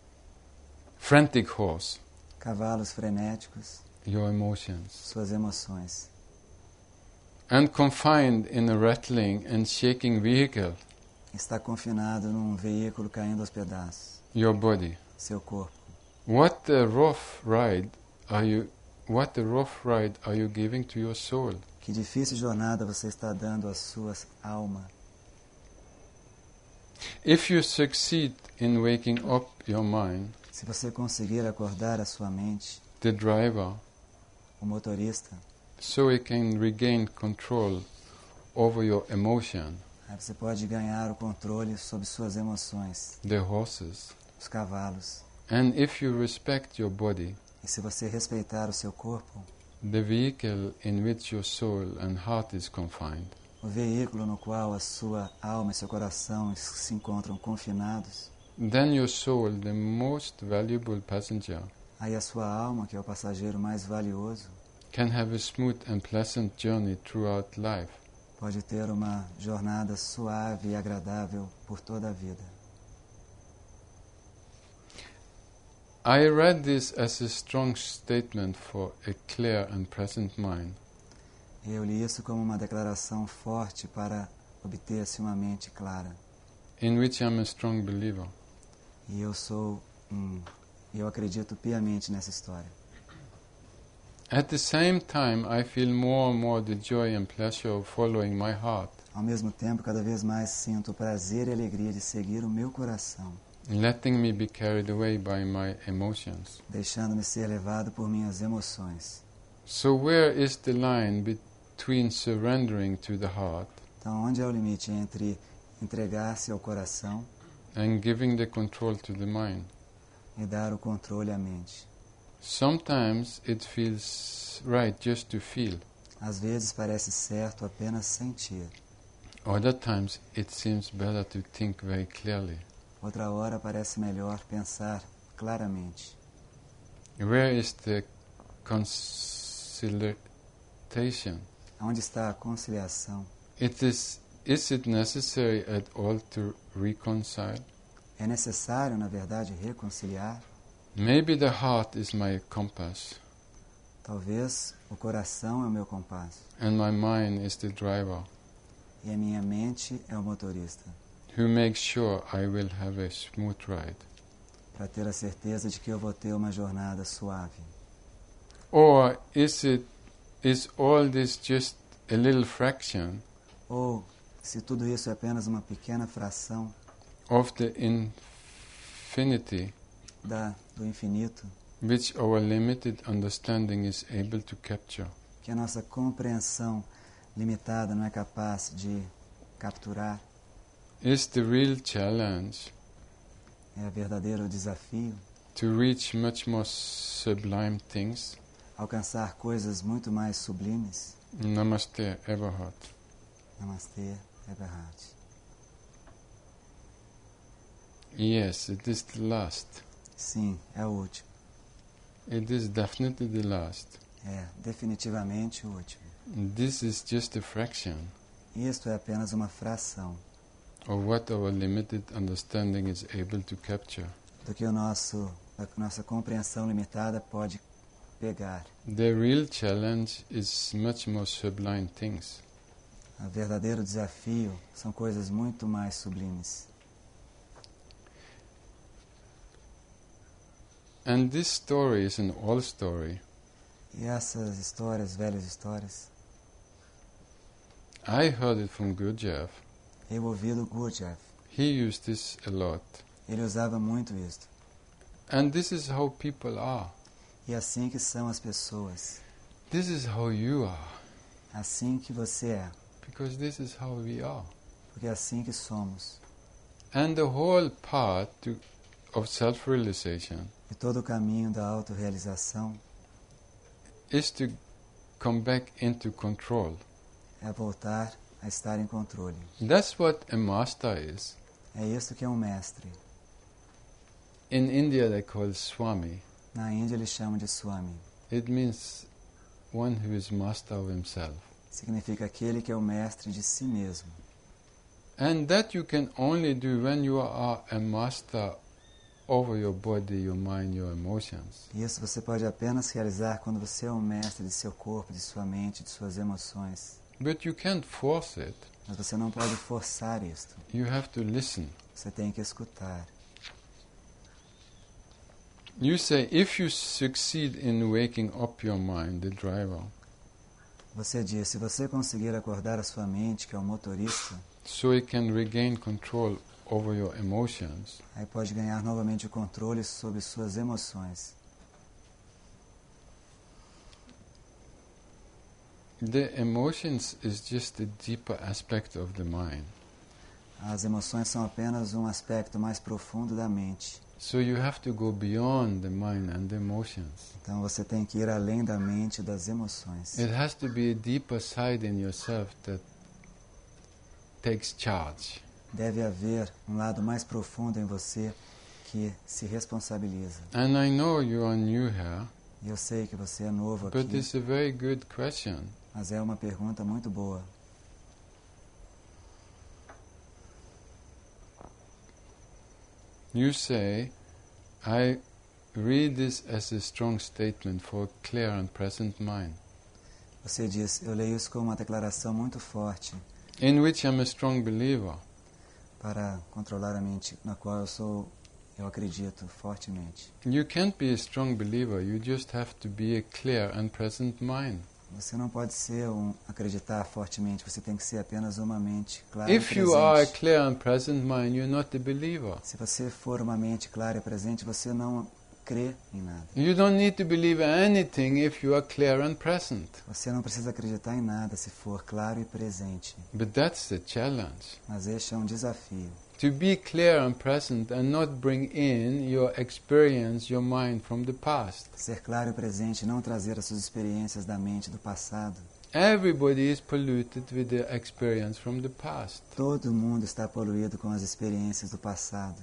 [SPEAKER 1] Frantic horse.
[SPEAKER 2] Cavalos frenéticos,
[SPEAKER 1] Your emotions.
[SPEAKER 2] suas emoções.
[SPEAKER 1] And confined in a rattling and shaking vehicle.
[SPEAKER 2] Está confinado num veículo caindo aos pedaços,
[SPEAKER 1] Your body.
[SPEAKER 2] seu corpo.
[SPEAKER 1] What a rough ride are you giving to your soul?
[SPEAKER 2] Que difícil jornada você está dando à sua alma.
[SPEAKER 1] If you succeed in waking up your mind,
[SPEAKER 2] Se você conseguir acordar a sua mente,
[SPEAKER 1] the driver,
[SPEAKER 2] o motorista,
[SPEAKER 1] so he can regain control over your emotion,
[SPEAKER 2] aí você pode ganhar o controle sobre suas emoções,
[SPEAKER 1] the horses.
[SPEAKER 2] os cavalos.
[SPEAKER 1] And if you respect your body,
[SPEAKER 2] E se você respeitar o seu corpo,
[SPEAKER 1] the vehicle in which your soul and heart is confined,
[SPEAKER 2] o veículo no qual a sua alma e seu coração se encontram confinados,
[SPEAKER 1] then your soul, the most valuable passenger,
[SPEAKER 2] aí a sua alma, que é o passageiro mais valioso,
[SPEAKER 1] can have a smooth and pleasant journey throughout life.
[SPEAKER 2] pode ter uma jornada suave e agradável por toda a vida.
[SPEAKER 1] I read this as a strong statement for a clear and present mind.
[SPEAKER 2] E eu li isso como uma declaração forte para obter-se uma mente clara.
[SPEAKER 1] In which I'm a strong believer.
[SPEAKER 2] E eu acredito piamente nessa história.
[SPEAKER 1] At the same time, I feel more and more the joy and pleasure of following my heart,
[SPEAKER 2] Ao mesmo tempo, cada vez mais sinto o prazer e a alegria de seguir o meu coração,
[SPEAKER 1] letting me be carried away by my emotions.
[SPEAKER 2] deixando-me ser levado por minhas emoções.
[SPEAKER 1] So where is the line between surrendering to the heart
[SPEAKER 2] Então, onde é o limite entre entregar-se ao coração
[SPEAKER 1] and giving the control to the mind?
[SPEAKER 2] e dar o controle à mente?
[SPEAKER 1] Sometimes it feels right just to feel.
[SPEAKER 2] Às vezes parece certo apenas sentir.
[SPEAKER 1] Other times it seems better to think very clearly.
[SPEAKER 2] Outra hora parece melhor pensar claramente.
[SPEAKER 1] Where is the conciliation?
[SPEAKER 2] Onde está a conciliação?
[SPEAKER 1] Is it necessary at all to reconcile?
[SPEAKER 2] É necessário, na verdade, reconciliar?
[SPEAKER 1] Maybe the heart is my compass
[SPEAKER 2] Talvez o coração é o meu compasso
[SPEAKER 1] and my mind is the driver
[SPEAKER 2] e a minha mente é o motorista,
[SPEAKER 1] who makes sure I will have a smooth ride.
[SPEAKER 2] para ter a certeza de que eu vou ter uma jornada suave.
[SPEAKER 1] Or is all this just a little fraction
[SPEAKER 2] Ou, se tudo isso é apenas uma pequena fração
[SPEAKER 1] of the infinity
[SPEAKER 2] do infinito,
[SPEAKER 1] which our limited understanding is able to capture?
[SPEAKER 2] que a nossa compreensão limitada não é capaz de capturar,
[SPEAKER 1] Is the real challenge
[SPEAKER 2] é o verdadeiro desafio
[SPEAKER 1] to reach much more sublime things?
[SPEAKER 2] alcançar coisas muito mais sublimes.
[SPEAKER 1] Namaste, Eberhard.
[SPEAKER 2] Namastê, Eberhard.
[SPEAKER 1] Yes, it is the last.
[SPEAKER 2] Sim, é o último.
[SPEAKER 1] It is definitely the last.
[SPEAKER 2] É definitivamente o último.
[SPEAKER 1] This is just a fraction
[SPEAKER 2] Isto é apenas uma fração
[SPEAKER 1] of what our limited understanding is able to capture.
[SPEAKER 2] do que a nossa compreensão limitada pode pegar.
[SPEAKER 1] The real challenge is much more sublime things.
[SPEAKER 2] O verdadeiro desafio são coisas muito mais sublimes.
[SPEAKER 1] And this story is an old story.
[SPEAKER 2] E essas histórias, velhas histórias,
[SPEAKER 1] I heard it from Gurdjieff.
[SPEAKER 2] eu ouvi do Gurdjieff.
[SPEAKER 1] He used this a lot.
[SPEAKER 2] Ele usava muito isto.
[SPEAKER 1] And this is how people are.
[SPEAKER 2] E é assim que são as pessoas.
[SPEAKER 1] This is how you are.
[SPEAKER 2] Assim que você é.
[SPEAKER 1] Because this is how we are.
[SPEAKER 2] Porque é assim que somos.
[SPEAKER 1] And the whole path of self-realization
[SPEAKER 2] E todo o caminho da autorrealização
[SPEAKER 1] is to come back into control.
[SPEAKER 2] é voltar a estar em controle.
[SPEAKER 1] That's what a master is.
[SPEAKER 2] É isso que é um mestre.
[SPEAKER 1] In India they call Swami.
[SPEAKER 2] Na Índia eles chamam de Swami.
[SPEAKER 1] It means one who is master of himself.
[SPEAKER 2] Significa aquele que é o mestre de si mesmo.
[SPEAKER 1] And that you can only do when you are a master over your body, your mind, your emotions.
[SPEAKER 2] E isso você pode apenas realizar quando você é o mestre de seu corpo, de sua mente, de suas emoções.
[SPEAKER 1] But you can't force it.
[SPEAKER 2] Mas você não pode forçar isto.
[SPEAKER 1] You have to listen.
[SPEAKER 2] Você tem que escutar.
[SPEAKER 1] You say, if you succeed in waking up your mind, the driver,
[SPEAKER 2] Você diz, se você conseguir acordar a sua mente, que é o motorista,
[SPEAKER 1] so it can regain control over your emotions,
[SPEAKER 2] aí pode ganhar novamente o controle sobre suas emoções.
[SPEAKER 1] the emotions is just a deeper aspect of the mind.
[SPEAKER 2] As emoções são apenas um aspecto mais profundo da mente.
[SPEAKER 1] So you have to go beyond the mind and the emotions.
[SPEAKER 2] Então você tem que ir além da mente e das emoções.
[SPEAKER 1] It has to be a deeper side in yourself that takes charge.
[SPEAKER 2] deve haver um lado mais profundo em você que se responsabiliza.
[SPEAKER 1] And I know you are new here,
[SPEAKER 2] E eu sei que você é novo
[SPEAKER 1] but
[SPEAKER 2] aqui,
[SPEAKER 1] it's a very good question.
[SPEAKER 2] mas é uma pergunta muito boa.
[SPEAKER 1] You say, I read this as a strong statement for a clear and present mind,
[SPEAKER 2] Você diz, eu leio isso como uma declaração muito forte
[SPEAKER 1] in which I'm a strong believer.
[SPEAKER 2] para controlar a mente, na qual eu acredito fortemente.
[SPEAKER 1] You can't be a strong believer, you just have to be a clear and present mind.
[SPEAKER 2] Você não pode ser acreditar fortemente, você tem que ser apenas uma mente clara e
[SPEAKER 1] If you are a
[SPEAKER 2] presente.
[SPEAKER 1] clear and present mind, you're not a believer.
[SPEAKER 2] Se você for uma mente clara e presente, você não crê em nada.
[SPEAKER 1] You don't need to believe anything if you are clear and present.
[SPEAKER 2] Você não precisa acreditar em nada se for claro e presente.
[SPEAKER 1] But that's the challenge.
[SPEAKER 2] Mas este é um desafio.
[SPEAKER 1] To be clear and present and not bring in your experience, your mind from the past.
[SPEAKER 2] Ser claro e presente e não trazer as suas experiências da mente do passado.
[SPEAKER 1] Everybody is polluted with the experience from the past.
[SPEAKER 2] Todo mundo está poluído com as experiências do passado.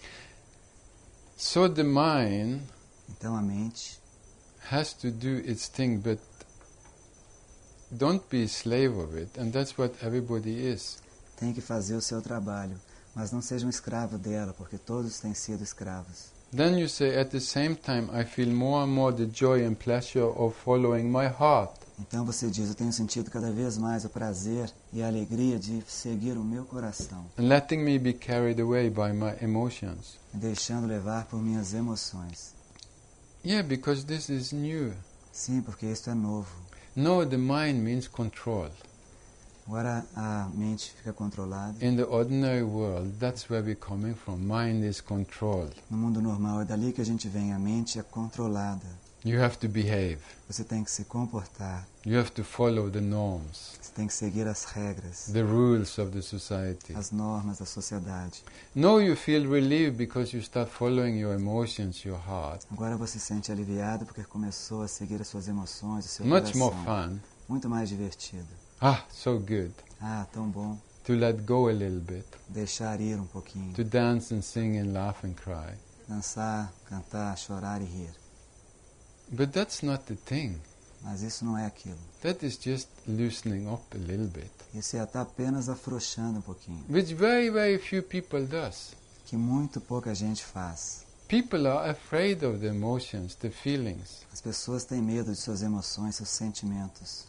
[SPEAKER 1] So the mind
[SPEAKER 2] Então a mente
[SPEAKER 1] has to do its thing, but don't be a slave of it, and that's what everybody is.
[SPEAKER 2] tem que fazer o seu trabalho, mas não seja um escravo dela, porque todos têm sido escravos.
[SPEAKER 1] Then you say, at the same time, I feel more and more the joy and pleasure of following my heart.
[SPEAKER 2] Então você diz, eu tenho sentido cada vez mais o prazer e a alegria de seguir o meu coração,
[SPEAKER 1] And letting me be carried away by my emotions.
[SPEAKER 2] me deixando levar por minhas emoções.
[SPEAKER 1] Yeah, because this is new.
[SPEAKER 2] Sim, porque isto é novo.
[SPEAKER 1] No, the mind means control.
[SPEAKER 2] Agora a mente fica controlada.
[SPEAKER 1] In the ordinary world, that's where we're coming from. Mind is control.
[SPEAKER 2] No mundo normal é dali que a gente vem, a mente é controlada.
[SPEAKER 1] You have to behave.
[SPEAKER 2] Você tem que se comportar,
[SPEAKER 1] You have to follow the norms,
[SPEAKER 2] você tem que seguir as regras,
[SPEAKER 1] the rules of the society.
[SPEAKER 2] as normas da sociedade.
[SPEAKER 1] No, you feel relieved because you start following your emotions, your heart.
[SPEAKER 2] Agora você se sente aliviado porque começou a seguir as suas emoções, o seu
[SPEAKER 1] Much
[SPEAKER 2] coração.
[SPEAKER 1] more fun.
[SPEAKER 2] Muito mais divertido.
[SPEAKER 1] Ah, so good.
[SPEAKER 2] Ah, tão bom.
[SPEAKER 1] To let go a little bit.
[SPEAKER 2] Deixar ir um pouquinho.
[SPEAKER 1] To dance and sing and laugh and cry.
[SPEAKER 2] Dançar, cantar, chorar e rir.
[SPEAKER 1] But that's not the thing.
[SPEAKER 2] Mas isso não é aquilo.
[SPEAKER 1] That is just loosening up a little bit.
[SPEAKER 2] Isso está apenas afrouxando um pouquinho.
[SPEAKER 1] Which very, very few people does.
[SPEAKER 2] Que muito pouca gente faz.
[SPEAKER 1] People are afraid of the emotions, the feelings.
[SPEAKER 2] As pessoas têm medo de suas emoções, seus sentimentos.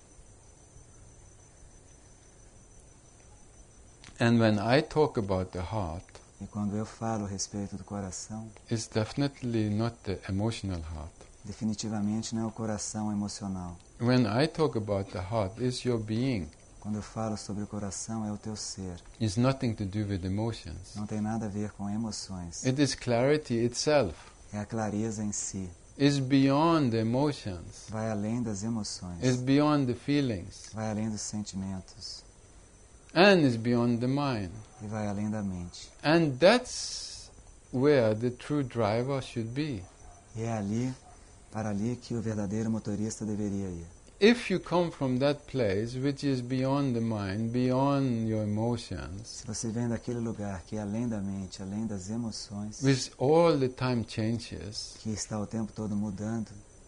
[SPEAKER 1] And when I talk about the heart,
[SPEAKER 2] E quando eu falo a respeito do coração,
[SPEAKER 1] it's definitely not the emotional heart.
[SPEAKER 2] definitivamente não é o coração emocional.
[SPEAKER 1] When I talk about the heart, it's your being.
[SPEAKER 2] Quando eu falo sobre o coração, é o teu ser.
[SPEAKER 1] It's nothing to do with emotions.
[SPEAKER 2] Não tem nada a ver com emoções.
[SPEAKER 1] It is clarity itself.
[SPEAKER 2] É a clareza em si.
[SPEAKER 1] It's beyond the emotions.
[SPEAKER 2] Vai além das emoções.
[SPEAKER 1] It's beyond the feelings.
[SPEAKER 2] Vai além dos sentimentos.
[SPEAKER 1] And it's beyond the mind.
[SPEAKER 2] E vai além da mente.
[SPEAKER 1] And that's where the true driver should be.
[SPEAKER 2] E é para ali que o verdadeiro motorista deveria ir.
[SPEAKER 1] If you come from that place which is beyond the mind, beyond your emotions,
[SPEAKER 2] Se você vem daquele lugar que é além da mente, além das emoções,
[SPEAKER 1] with all the time changes,
[SPEAKER 2] que está o tempo todo mudando,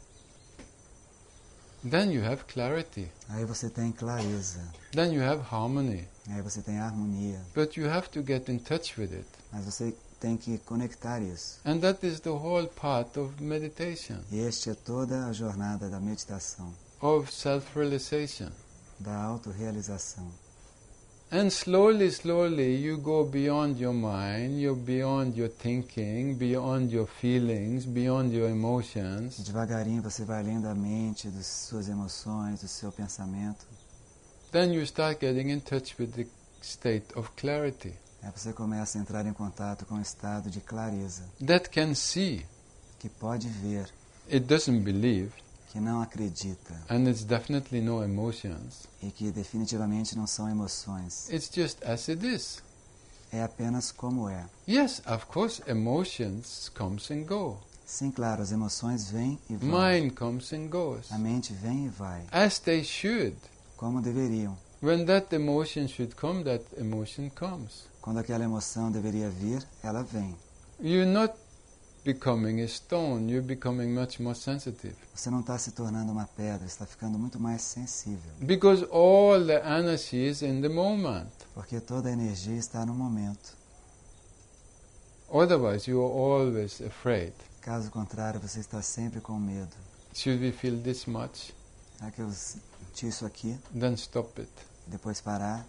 [SPEAKER 1] then you have clarity.
[SPEAKER 2] aí você tem clareza,
[SPEAKER 1] Then you have harmony.
[SPEAKER 2] aí você tem harmonia,
[SPEAKER 1] But you have to get in touch with it.
[SPEAKER 2] mas você tem que conectar isso.
[SPEAKER 1] And that is the whole part of meditation,
[SPEAKER 2] E este é toda a jornada da meditação,
[SPEAKER 1] of self-realization.
[SPEAKER 2] da autorrealização.
[SPEAKER 1] And slowly, slowly you go beyond your mind, you're beyond your thinking, beyond your feelings, beyond your emotions.
[SPEAKER 2] Devagarinho você vai além da mente, das suas emoções, do seu pensamento.
[SPEAKER 1] Then you start getting in touch with the state of clarity
[SPEAKER 2] Aí você começa a entrar em contato com o estado de clareza,
[SPEAKER 1] that can see.
[SPEAKER 2] que pode ver,
[SPEAKER 1] It doesn't believe,
[SPEAKER 2] que não acredita
[SPEAKER 1] and it's definitely no emotions.
[SPEAKER 2] e que definitivamente não são emoções.
[SPEAKER 1] It's just as it is.
[SPEAKER 2] É apenas como é.
[SPEAKER 1] Yes, of course, emotions comes and go.
[SPEAKER 2] Sim, claro, as emoções vêm e vão.
[SPEAKER 1] Mind comes and goes,
[SPEAKER 2] A mente vem e vai,
[SPEAKER 1] as they should.
[SPEAKER 2] como deveriam.
[SPEAKER 1] When that emotion should come, that emotion comes.
[SPEAKER 2] Quando aquela emoção deveria vir, ela vem.
[SPEAKER 1] You're not becoming a stone, you're becoming much more sensitive.
[SPEAKER 2] Você não está se tornando uma pedra, está ficando muito mais sensível.
[SPEAKER 1] Because all the energy is in the moment.
[SPEAKER 2] Porque toda a energia está no momento.
[SPEAKER 1] Otherwise, you are always afraid.
[SPEAKER 2] Caso contrário, você está sempre com medo.
[SPEAKER 1] Should we feel this much?
[SPEAKER 2] Será que eu senti isso aqui?
[SPEAKER 1] Then stop it.
[SPEAKER 2] Depois parar?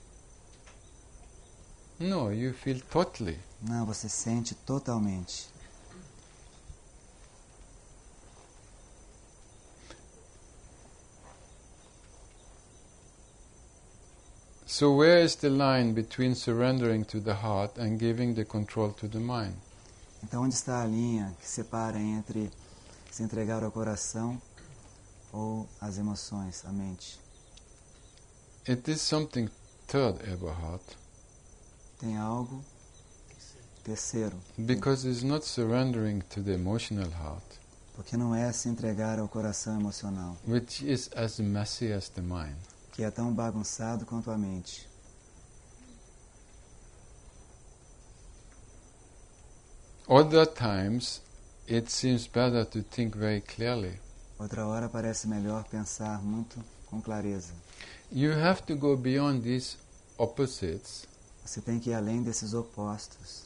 [SPEAKER 1] No, you feel totally.
[SPEAKER 2] Não, você sente totalmente.
[SPEAKER 1] So where is the line between surrendering to the heart and giving the control to the mind?
[SPEAKER 2] Então, onde está a linha que separa entre se entregar ao coração ou às emoções, a mente?
[SPEAKER 1] It is something third, Eberhard,
[SPEAKER 2] Tem algo terceiro,
[SPEAKER 1] because it's not surrendering to the emotional heart,
[SPEAKER 2] porque não é se entregar ao coração emocional,
[SPEAKER 1] which is as messy as the mind.
[SPEAKER 2] que é tão bagunçado quanto a mente.
[SPEAKER 1] Other times, it seems better to think very clearly.
[SPEAKER 2] Outra hora parece melhor pensar muito com clareza.
[SPEAKER 1] You have to go beyond these opposites,
[SPEAKER 2] Você tem que ir além desses opostos.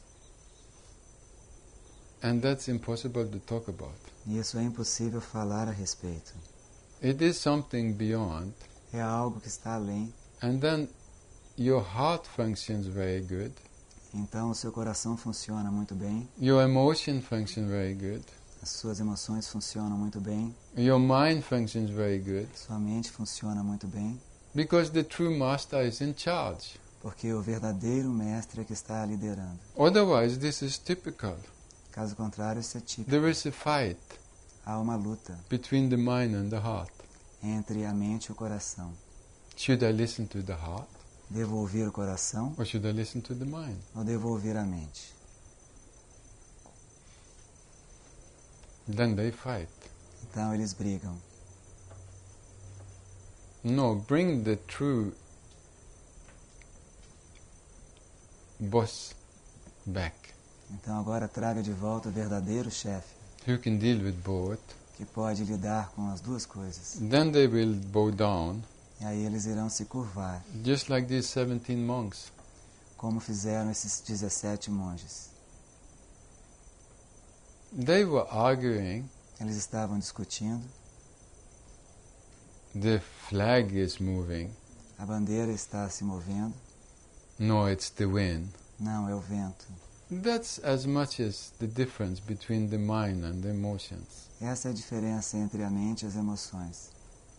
[SPEAKER 1] and that's impossible to talk about.
[SPEAKER 2] E isso é impossível falar a respeito.
[SPEAKER 1] It is something beyond,
[SPEAKER 2] É algo que está além.
[SPEAKER 1] and then your heart functions very good,
[SPEAKER 2] Então o seu coração funciona muito bem,
[SPEAKER 1] your emotion functions very good,
[SPEAKER 2] as suas emoções funcionam muito bem,
[SPEAKER 1] your mind functions very good,
[SPEAKER 2] sua mente funciona muito bem,
[SPEAKER 1] because the true master is in charge.
[SPEAKER 2] porque o verdadeiro mestre é que está liderando.
[SPEAKER 1] Otherwise, this is typical.
[SPEAKER 2] Caso contrário, isso é típico.
[SPEAKER 1] There is a fight
[SPEAKER 2] Há uma luta
[SPEAKER 1] between the mind and the heart.
[SPEAKER 2] entre a mente e o coração.
[SPEAKER 1] Should I listen to the heart,
[SPEAKER 2] Devo ouvir o coração
[SPEAKER 1] or should I listen to the mind?
[SPEAKER 2] ou devo ouvir a mente?
[SPEAKER 1] Then they fight.
[SPEAKER 2] Então eles brigam.
[SPEAKER 1] No, bring the true boss back,
[SPEAKER 2] Então agora traga de volta o verdadeiro chefe,
[SPEAKER 1] who can deal with both.
[SPEAKER 2] que pode lidar com as duas coisas.
[SPEAKER 1] Then they will bow down,
[SPEAKER 2] E aí eles irão se curvar,
[SPEAKER 1] just like these 17 monks.
[SPEAKER 2] como fizeram esses 17 monges.
[SPEAKER 1] They were arguing,
[SPEAKER 2] Eles estavam discutindo,
[SPEAKER 1] the flag is moving.
[SPEAKER 2] a bandeira está se movendo.
[SPEAKER 1] No, it's the wind.
[SPEAKER 2] Não, é o vento.
[SPEAKER 1] That's as much as the difference between the mind and the emotions.
[SPEAKER 2] Essa é a diferença entre a mente e as emoções.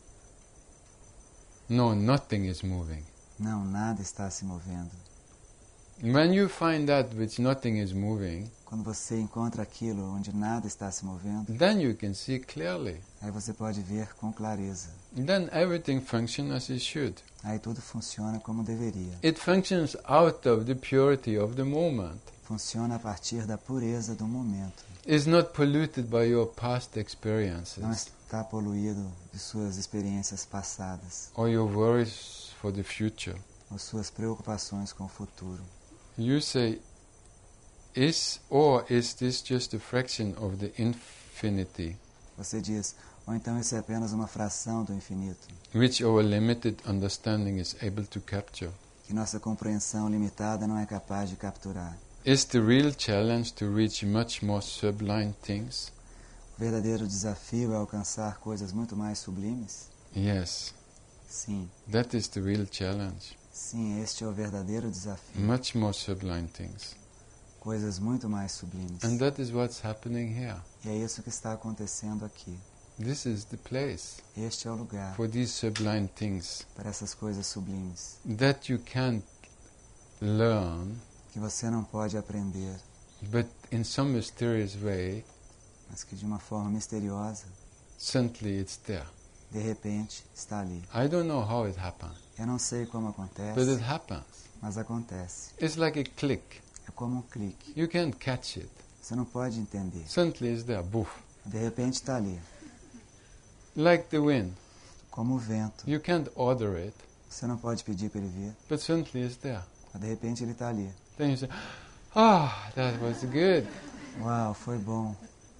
[SPEAKER 1] No, nothing is moving.
[SPEAKER 2] Não, nada está se movendo.
[SPEAKER 1] When you find that which nothing is moving,
[SPEAKER 2] Quando você encontra aquilo onde nada está se movendo,
[SPEAKER 1] then you can see clearly.
[SPEAKER 2] aí você pode ver com clareza.
[SPEAKER 1] Then everything functions as it should.
[SPEAKER 2] Aí tudo funciona como deveria.
[SPEAKER 1] It functions out of the purity of the moment.
[SPEAKER 2] Funciona a partir da pureza do momento.
[SPEAKER 1] It's not polluted by your past
[SPEAKER 2] Não
[SPEAKER 1] experiences
[SPEAKER 2] está poluído de suas experiências passadas
[SPEAKER 1] or your worries for the future.
[SPEAKER 2] ou suas preocupações com o futuro.
[SPEAKER 1] You say, is this just a fraction of the infinity,
[SPEAKER 2] Você diz, ou então isso é apenas uma fração do infinito,
[SPEAKER 1] which our limited understanding is able to capture?
[SPEAKER 2] que nossa compreensão limitada não é capaz de capturar.
[SPEAKER 1] Is the real challenge to reach much more sublime things?
[SPEAKER 2] O verdadeiro desafio é alcançar coisas muito mais sublimes?
[SPEAKER 1] Yes,
[SPEAKER 2] Sim,
[SPEAKER 1] that is the real challenge.
[SPEAKER 2] sim, este é o verdadeiro desafio.
[SPEAKER 1] Much more sublime things.
[SPEAKER 2] Coisas muito mais sublimes.
[SPEAKER 1] And that is what's happening here.
[SPEAKER 2] E é isso que está acontecendo aqui.
[SPEAKER 1] This is the place
[SPEAKER 2] Este é o lugar
[SPEAKER 1] for these sublime things
[SPEAKER 2] para essas coisas sublimes,
[SPEAKER 1] that you can't learn,
[SPEAKER 2] que você não pode aprender,
[SPEAKER 1] but in some mysterious way,
[SPEAKER 2] mas que de uma forma misteriosa,
[SPEAKER 1] suddenly it's there.
[SPEAKER 2] de repente, está ali.
[SPEAKER 1] I don't know how it happened,
[SPEAKER 2] Eu não sei como
[SPEAKER 1] but it
[SPEAKER 2] acontece,
[SPEAKER 1] happens.
[SPEAKER 2] mas acontece.
[SPEAKER 1] It's like a click.
[SPEAKER 2] É como um clique.
[SPEAKER 1] You can't catch it.
[SPEAKER 2] Você não pode entender.
[SPEAKER 1] Suddenly it's there. Boof.
[SPEAKER 2] De repente está ali,
[SPEAKER 1] Like the wind.
[SPEAKER 2] como o vento.
[SPEAKER 1] You can't order it,
[SPEAKER 2] Você não pode pedir para ele vir,
[SPEAKER 1] but suddenly it's there.
[SPEAKER 2] De repente ele está ali.
[SPEAKER 1] Then you say, "Ah, that was good."
[SPEAKER 2] Uau, foi bom.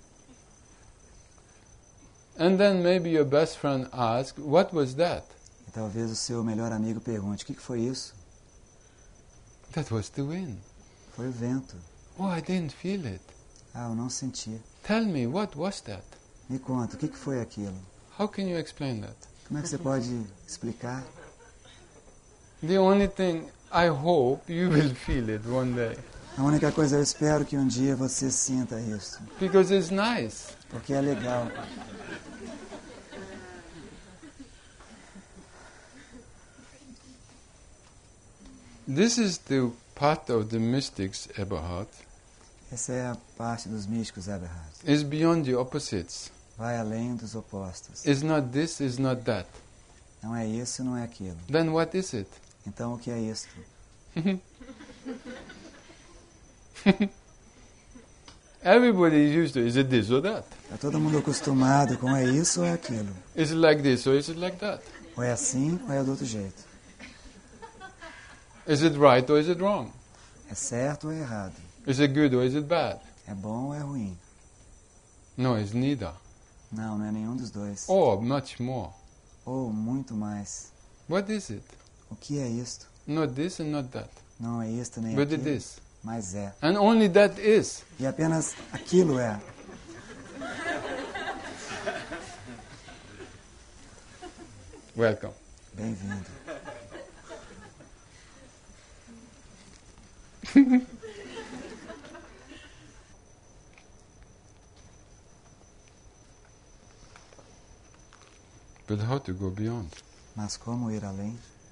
[SPEAKER 1] And then maybe your best friend asks, "What was that?"
[SPEAKER 2] E talvez o seu melhor amigo pergunte, o que foi isso?
[SPEAKER 1] That was the wind.
[SPEAKER 2] Foi o vento.
[SPEAKER 1] Oh, I didn't feel it.
[SPEAKER 2] Ah, eu não senti.
[SPEAKER 1] Tell me, what was that?
[SPEAKER 2] Me conta, o que foi aquilo?
[SPEAKER 1] How can you explain that?
[SPEAKER 2] Como é que você pode explicar?
[SPEAKER 1] The only thing I hope you will feel it one day.
[SPEAKER 2] A única coisa eu espero que um dia você sinta isso.
[SPEAKER 1] Because it's nice.
[SPEAKER 2] Porque é legal.
[SPEAKER 1] This is the part of the mystics, Eberhard.
[SPEAKER 2] Essa é a parte dos místicos, Eberhard.
[SPEAKER 1] It's beyond the opposites.
[SPEAKER 2] Vai além dos opostos.
[SPEAKER 1] It's not this, it's not that.
[SPEAKER 2] Não é isso, não é aquilo.
[SPEAKER 1] Then what is it?
[SPEAKER 2] Então o que é isto?
[SPEAKER 1] Everybody is used to, is it this or that?
[SPEAKER 2] Está todo mundo acostumado com é isso ou é aquilo.
[SPEAKER 1] Is it like this or is it like that?
[SPEAKER 2] Ou é assim ou é do outro jeito.
[SPEAKER 1] Is it right or is it wrong?
[SPEAKER 2] É certo ou é errado.
[SPEAKER 1] Is it good or is it bad?
[SPEAKER 2] É bom ou é ruim.
[SPEAKER 1] No, it's neither.
[SPEAKER 2] Não, não é nenhum dos dois.
[SPEAKER 1] Or much more.
[SPEAKER 2] Ou muito mais.
[SPEAKER 1] What is it?
[SPEAKER 2] O que é isto?
[SPEAKER 1] Not this and not that.
[SPEAKER 2] Não é isto nem
[SPEAKER 1] But it
[SPEAKER 2] aquilo,
[SPEAKER 1] is.
[SPEAKER 2] mas é.
[SPEAKER 1] And only that is.
[SPEAKER 2] E apenas aquilo é.
[SPEAKER 1] Welcome.
[SPEAKER 2] Bem-vindo.
[SPEAKER 1] But how to go beyond?
[SPEAKER 2] Mas como ir além?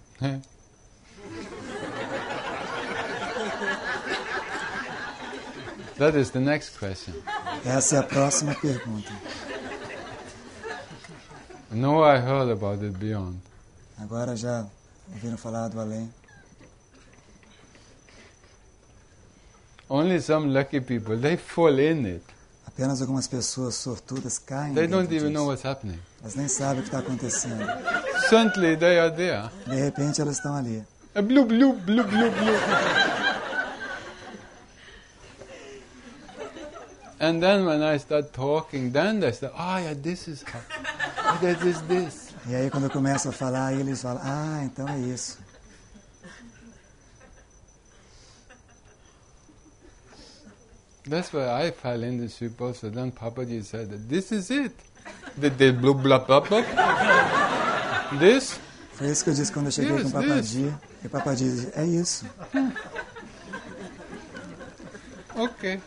[SPEAKER 1] That is the next question.
[SPEAKER 2] Essa é a próxima pergunta.
[SPEAKER 1] No, I heard about it beyond.
[SPEAKER 2] Agora já ouviram falar do além?
[SPEAKER 1] Only some lucky people, they fall in it.
[SPEAKER 2] Apenas algumas pessoas sortudas caem
[SPEAKER 1] They
[SPEAKER 2] dentro
[SPEAKER 1] don't even know
[SPEAKER 2] disso.
[SPEAKER 1] what's happening.
[SPEAKER 2] Elas nem sabem o que está acontecendo.
[SPEAKER 1] Suddenly they are there.
[SPEAKER 2] De repente elas estão ali.
[SPEAKER 1] A bloop, bloop, bloop, bloop, bloop. And then when I start talking, then they say, "Ah, yeah, this is how. Oh, that is this."
[SPEAKER 2] E aí quando eu começo a falar, eles falam, ah, então é isso.
[SPEAKER 1] That's why I fell in the soup also. Then Papaji said, "This is it." The bloop, bloop, bloop, bloop. This?
[SPEAKER 2] Foi isso que eu disse quando eu cheguei com o Papaji. E o Papaji disse, é isso.
[SPEAKER 1] Okay.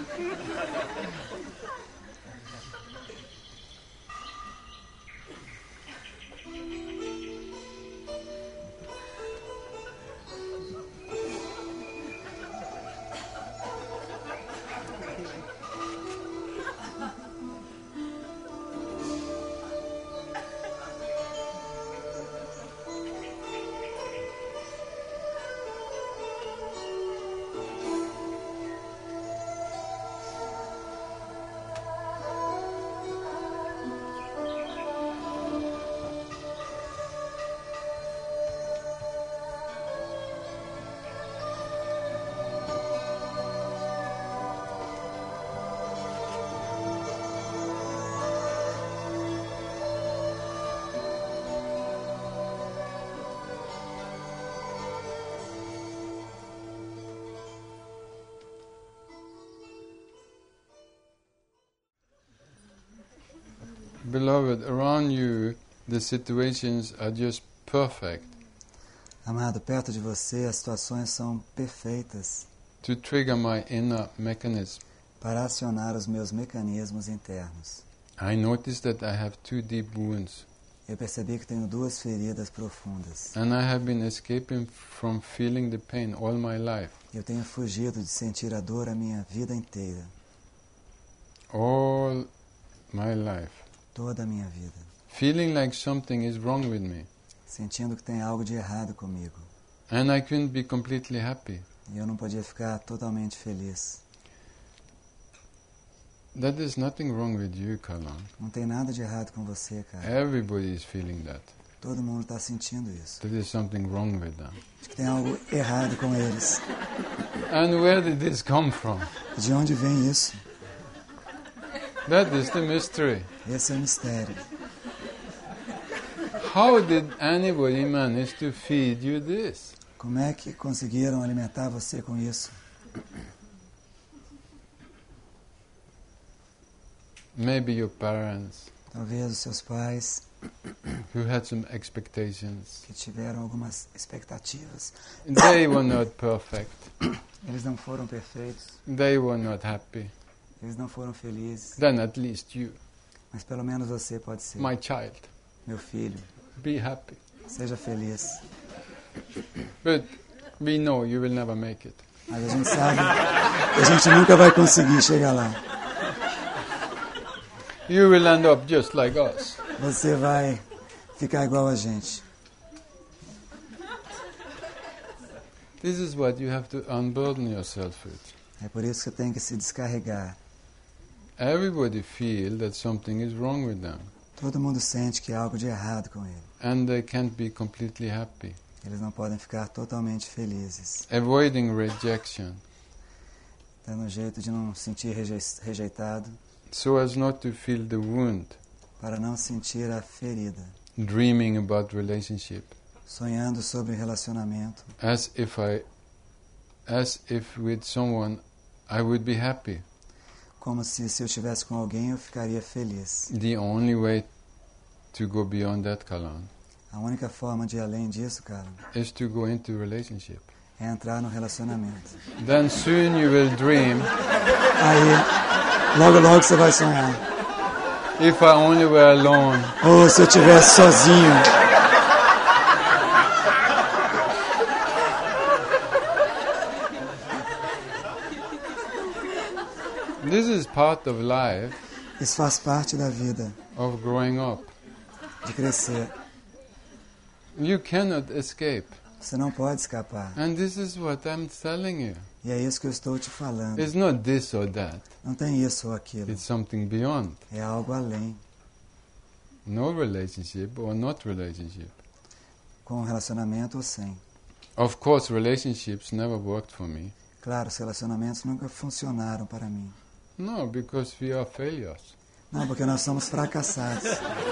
[SPEAKER 1] Beloved, around you, the situations are just perfect
[SPEAKER 2] Amado, perto de você as situações são perfeitas
[SPEAKER 1] to trigger my inner mechanism.
[SPEAKER 2] para acionar os meus mecanismos internos.
[SPEAKER 1] I noticed that I have 2 deep wounds,
[SPEAKER 2] Eu percebi que tenho 2 feridas profundas.
[SPEAKER 1] and I have been escaping from feeling the pain all my life.
[SPEAKER 2] Eu tenho fugido de sentir a dor a minha vida inteira,
[SPEAKER 1] All my life.
[SPEAKER 2] toda a minha vida,
[SPEAKER 1] Feeling like something is wrong with me.
[SPEAKER 2] sentindo que tem algo de errado comigo.
[SPEAKER 1] And I couldn't be completely happy.
[SPEAKER 2] E eu não podia ficar totalmente feliz.
[SPEAKER 1] That is nothing wrong with you, Kalan.
[SPEAKER 2] Não tem nada de errado com você, cara.
[SPEAKER 1] Everybody is feeling that.
[SPEAKER 2] Todo mundo está sentindo isso.
[SPEAKER 1] There is something wrong with them.
[SPEAKER 2] De que tem algo errado com eles.
[SPEAKER 1] And where did this come from?
[SPEAKER 2] De onde vem isso?
[SPEAKER 1] That is the mystery.
[SPEAKER 2] Esse é o mistério.
[SPEAKER 1] How did anybody manage to feed you this?
[SPEAKER 2] Como é que conseguiram alimentar você com isso?
[SPEAKER 1] Maybe your parents,
[SPEAKER 2] Talvez os seus pais,
[SPEAKER 1] who had some expectations.
[SPEAKER 2] que tiveram algumas expectativas.
[SPEAKER 1] They were not perfect.
[SPEAKER 2] Eles não foram perfeitos.
[SPEAKER 1] They were not happy.
[SPEAKER 2] Eles não foram felizes.
[SPEAKER 1] Then at least you,
[SPEAKER 2] Mas pelo menos você pode ser.
[SPEAKER 1] my child,
[SPEAKER 2] Meu filho,
[SPEAKER 1] be happy.
[SPEAKER 2] seja feliz.
[SPEAKER 1] But we know you will never make it.
[SPEAKER 2] Mas a gente sabe que a gente nunca vai conseguir chegar lá.
[SPEAKER 1] You will end up just like us.
[SPEAKER 2] Você vai ficar igual a gente.
[SPEAKER 1] This is what you have to unburden yourself with.
[SPEAKER 2] É por isso que você tem que se descarregar.
[SPEAKER 1] Everybody feel that something is wrong with them,
[SPEAKER 2] Todo mundo sente que há algo de errado com ele.
[SPEAKER 1] and they can't be completely happy.
[SPEAKER 2] Eles não podem ficar totalmente felizes.
[SPEAKER 1] Avoiding rejection,
[SPEAKER 2] Dando um jeito de não sentir rejeitado,
[SPEAKER 1] so as not to feel the wound.
[SPEAKER 2] para não sentir a ferida.
[SPEAKER 1] Dreaming about relationship,
[SPEAKER 2] Sonhando sobre relacionamento,
[SPEAKER 1] as if with someone I would be happy.
[SPEAKER 2] como se eu estivesse com alguém eu ficaria feliz.
[SPEAKER 1] The only way to go beyond that, Kalan,
[SPEAKER 2] A única forma de ir além disso, cara,
[SPEAKER 1] is to go into relationship.
[SPEAKER 2] é entrar no relacionamento.
[SPEAKER 1] Then soon you will dream,
[SPEAKER 2] Aí, logo logo você vai sonhar.
[SPEAKER 1] if I only were alone,
[SPEAKER 2] Ou se eu estivesse sozinho.
[SPEAKER 1] this is part of life,
[SPEAKER 2] Isso faz parte da vida,
[SPEAKER 1] of growing up.
[SPEAKER 2] de crescer.
[SPEAKER 1] You cannot escape.
[SPEAKER 2] Você não pode escapar.
[SPEAKER 1] And this is what I'm telling you.
[SPEAKER 2] E é isso que eu estou te falando.
[SPEAKER 1] It's not this or that.
[SPEAKER 2] Não tem isso ou aquilo.
[SPEAKER 1] It's something beyond.
[SPEAKER 2] É algo além.
[SPEAKER 1] No relationship or not relationship.
[SPEAKER 2] Com relacionamento ou sem.
[SPEAKER 1] Of course, relationships never worked for me.
[SPEAKER 2] Claro, os relacionamentos nunca funcionaram para mim.
[SPEAKER 1] No, because we are failures.
[SPEAKER 2] Não, porque nós somos fracassados.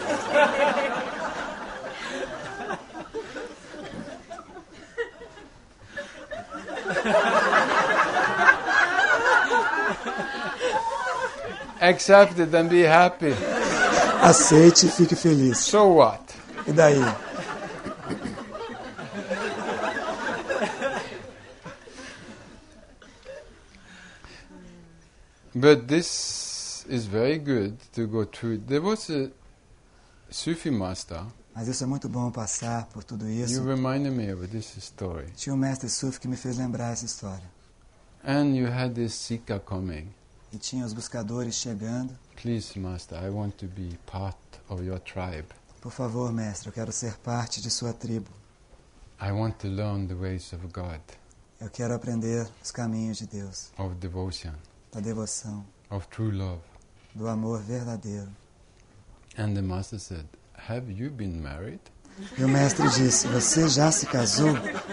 [SPEAKER 1] Accept it and be happy.
[SPEAKER 2] Aceite e fique feliz.
[SPEAKER 1] So what?
[SPEAKER 2] E daí?
[SPEAKER 1] But this is very good to go through. There was a Sufi master.
[SPEAKER 2] Mas isso é muito bom passar por tudo
[SPEAKER 1] You
[SPEAKER 2] isso.
[SPEAKER 1] reminded me of this story.
[SPEAKER 2] Tinha um mestre Sufi que me fez lembrar essa história.
[SPEAKER 1] And you had this seeker coming.
[SPEAKER 2] E tinha os buscadores chegando.
[SPEAKER 1] Please, master, I want to be part of your tribe.
[SPEAKER 2] Por favor, mestre, eu quero ser parte de sua tribo.
[SPEAKER 1] I want to learn the ways of God,
[SPEAKER 2] Eu quero aprender os caminhos de Deus,
[SPEAKER 1] of devotion,
[SPEAKER 2] da devoção,
[SPEAKER 1] of true love.
[SPEAKER 2] do amor verdadeiro.
[SPEAKER 1] And the master said, have you been married?
[SPEAKER 2] E o mestre disse, você já se casou?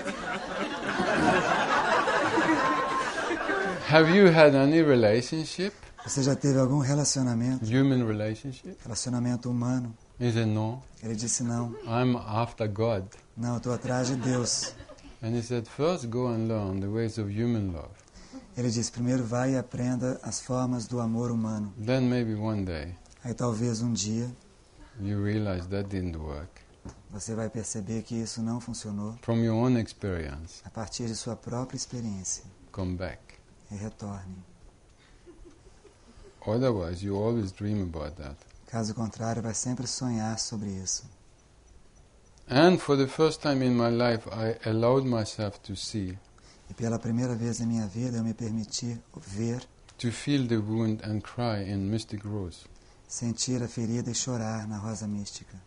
[SPEAKER 1] Have you had any relationship?
[SPEAKER 2] Você já teve algum relacionamento?
[SPEAKER 1] Human relationship?
[SPEAKER 2] Relacionamento humano?
[SPEAKER 1] He said, no,
[SPEAKER 2] Ele disse não.
[SPEAKER 1] I'm after God.
[SPEAKER 2] Não, eu estou atrás de Deus.
[SPEAKER 1] And he said, first go and learn the ways of human love.
[SPEAKER 2] Ele disse, primeiro vai e aprenda as formas do amor humano.
[SPEAKER 1] Then maybe one day
[SPEAKER 2] Aí talvez um dia
[SPEAKER 1] you realize that didn't work.
[SPEAKER 2] você vai perceber que isso não funcionou.
[SPEAKER 1] From your own experience,
[SPEAKER 2] A partir de sua própria experiência.
[SPEAKER 1] come back.
[SPEAKER 2] E retorne.
[SPEAKER 1] Otherwise, you always dream about that.
[SPEAKER 2] Caso contrário, vai sempre sonhar sobre isso.
[SPEAKER 1] And for the first time in my life, I allowed myself to see,
[SPEAKER 2] E pela primeira vez em minha vida eu me permiti ver,
[SPEAKER 1] to feel the wound and cry in Mystic Rose.
[SPEAKER 2] sentir a ferida e chorar na rosa mística.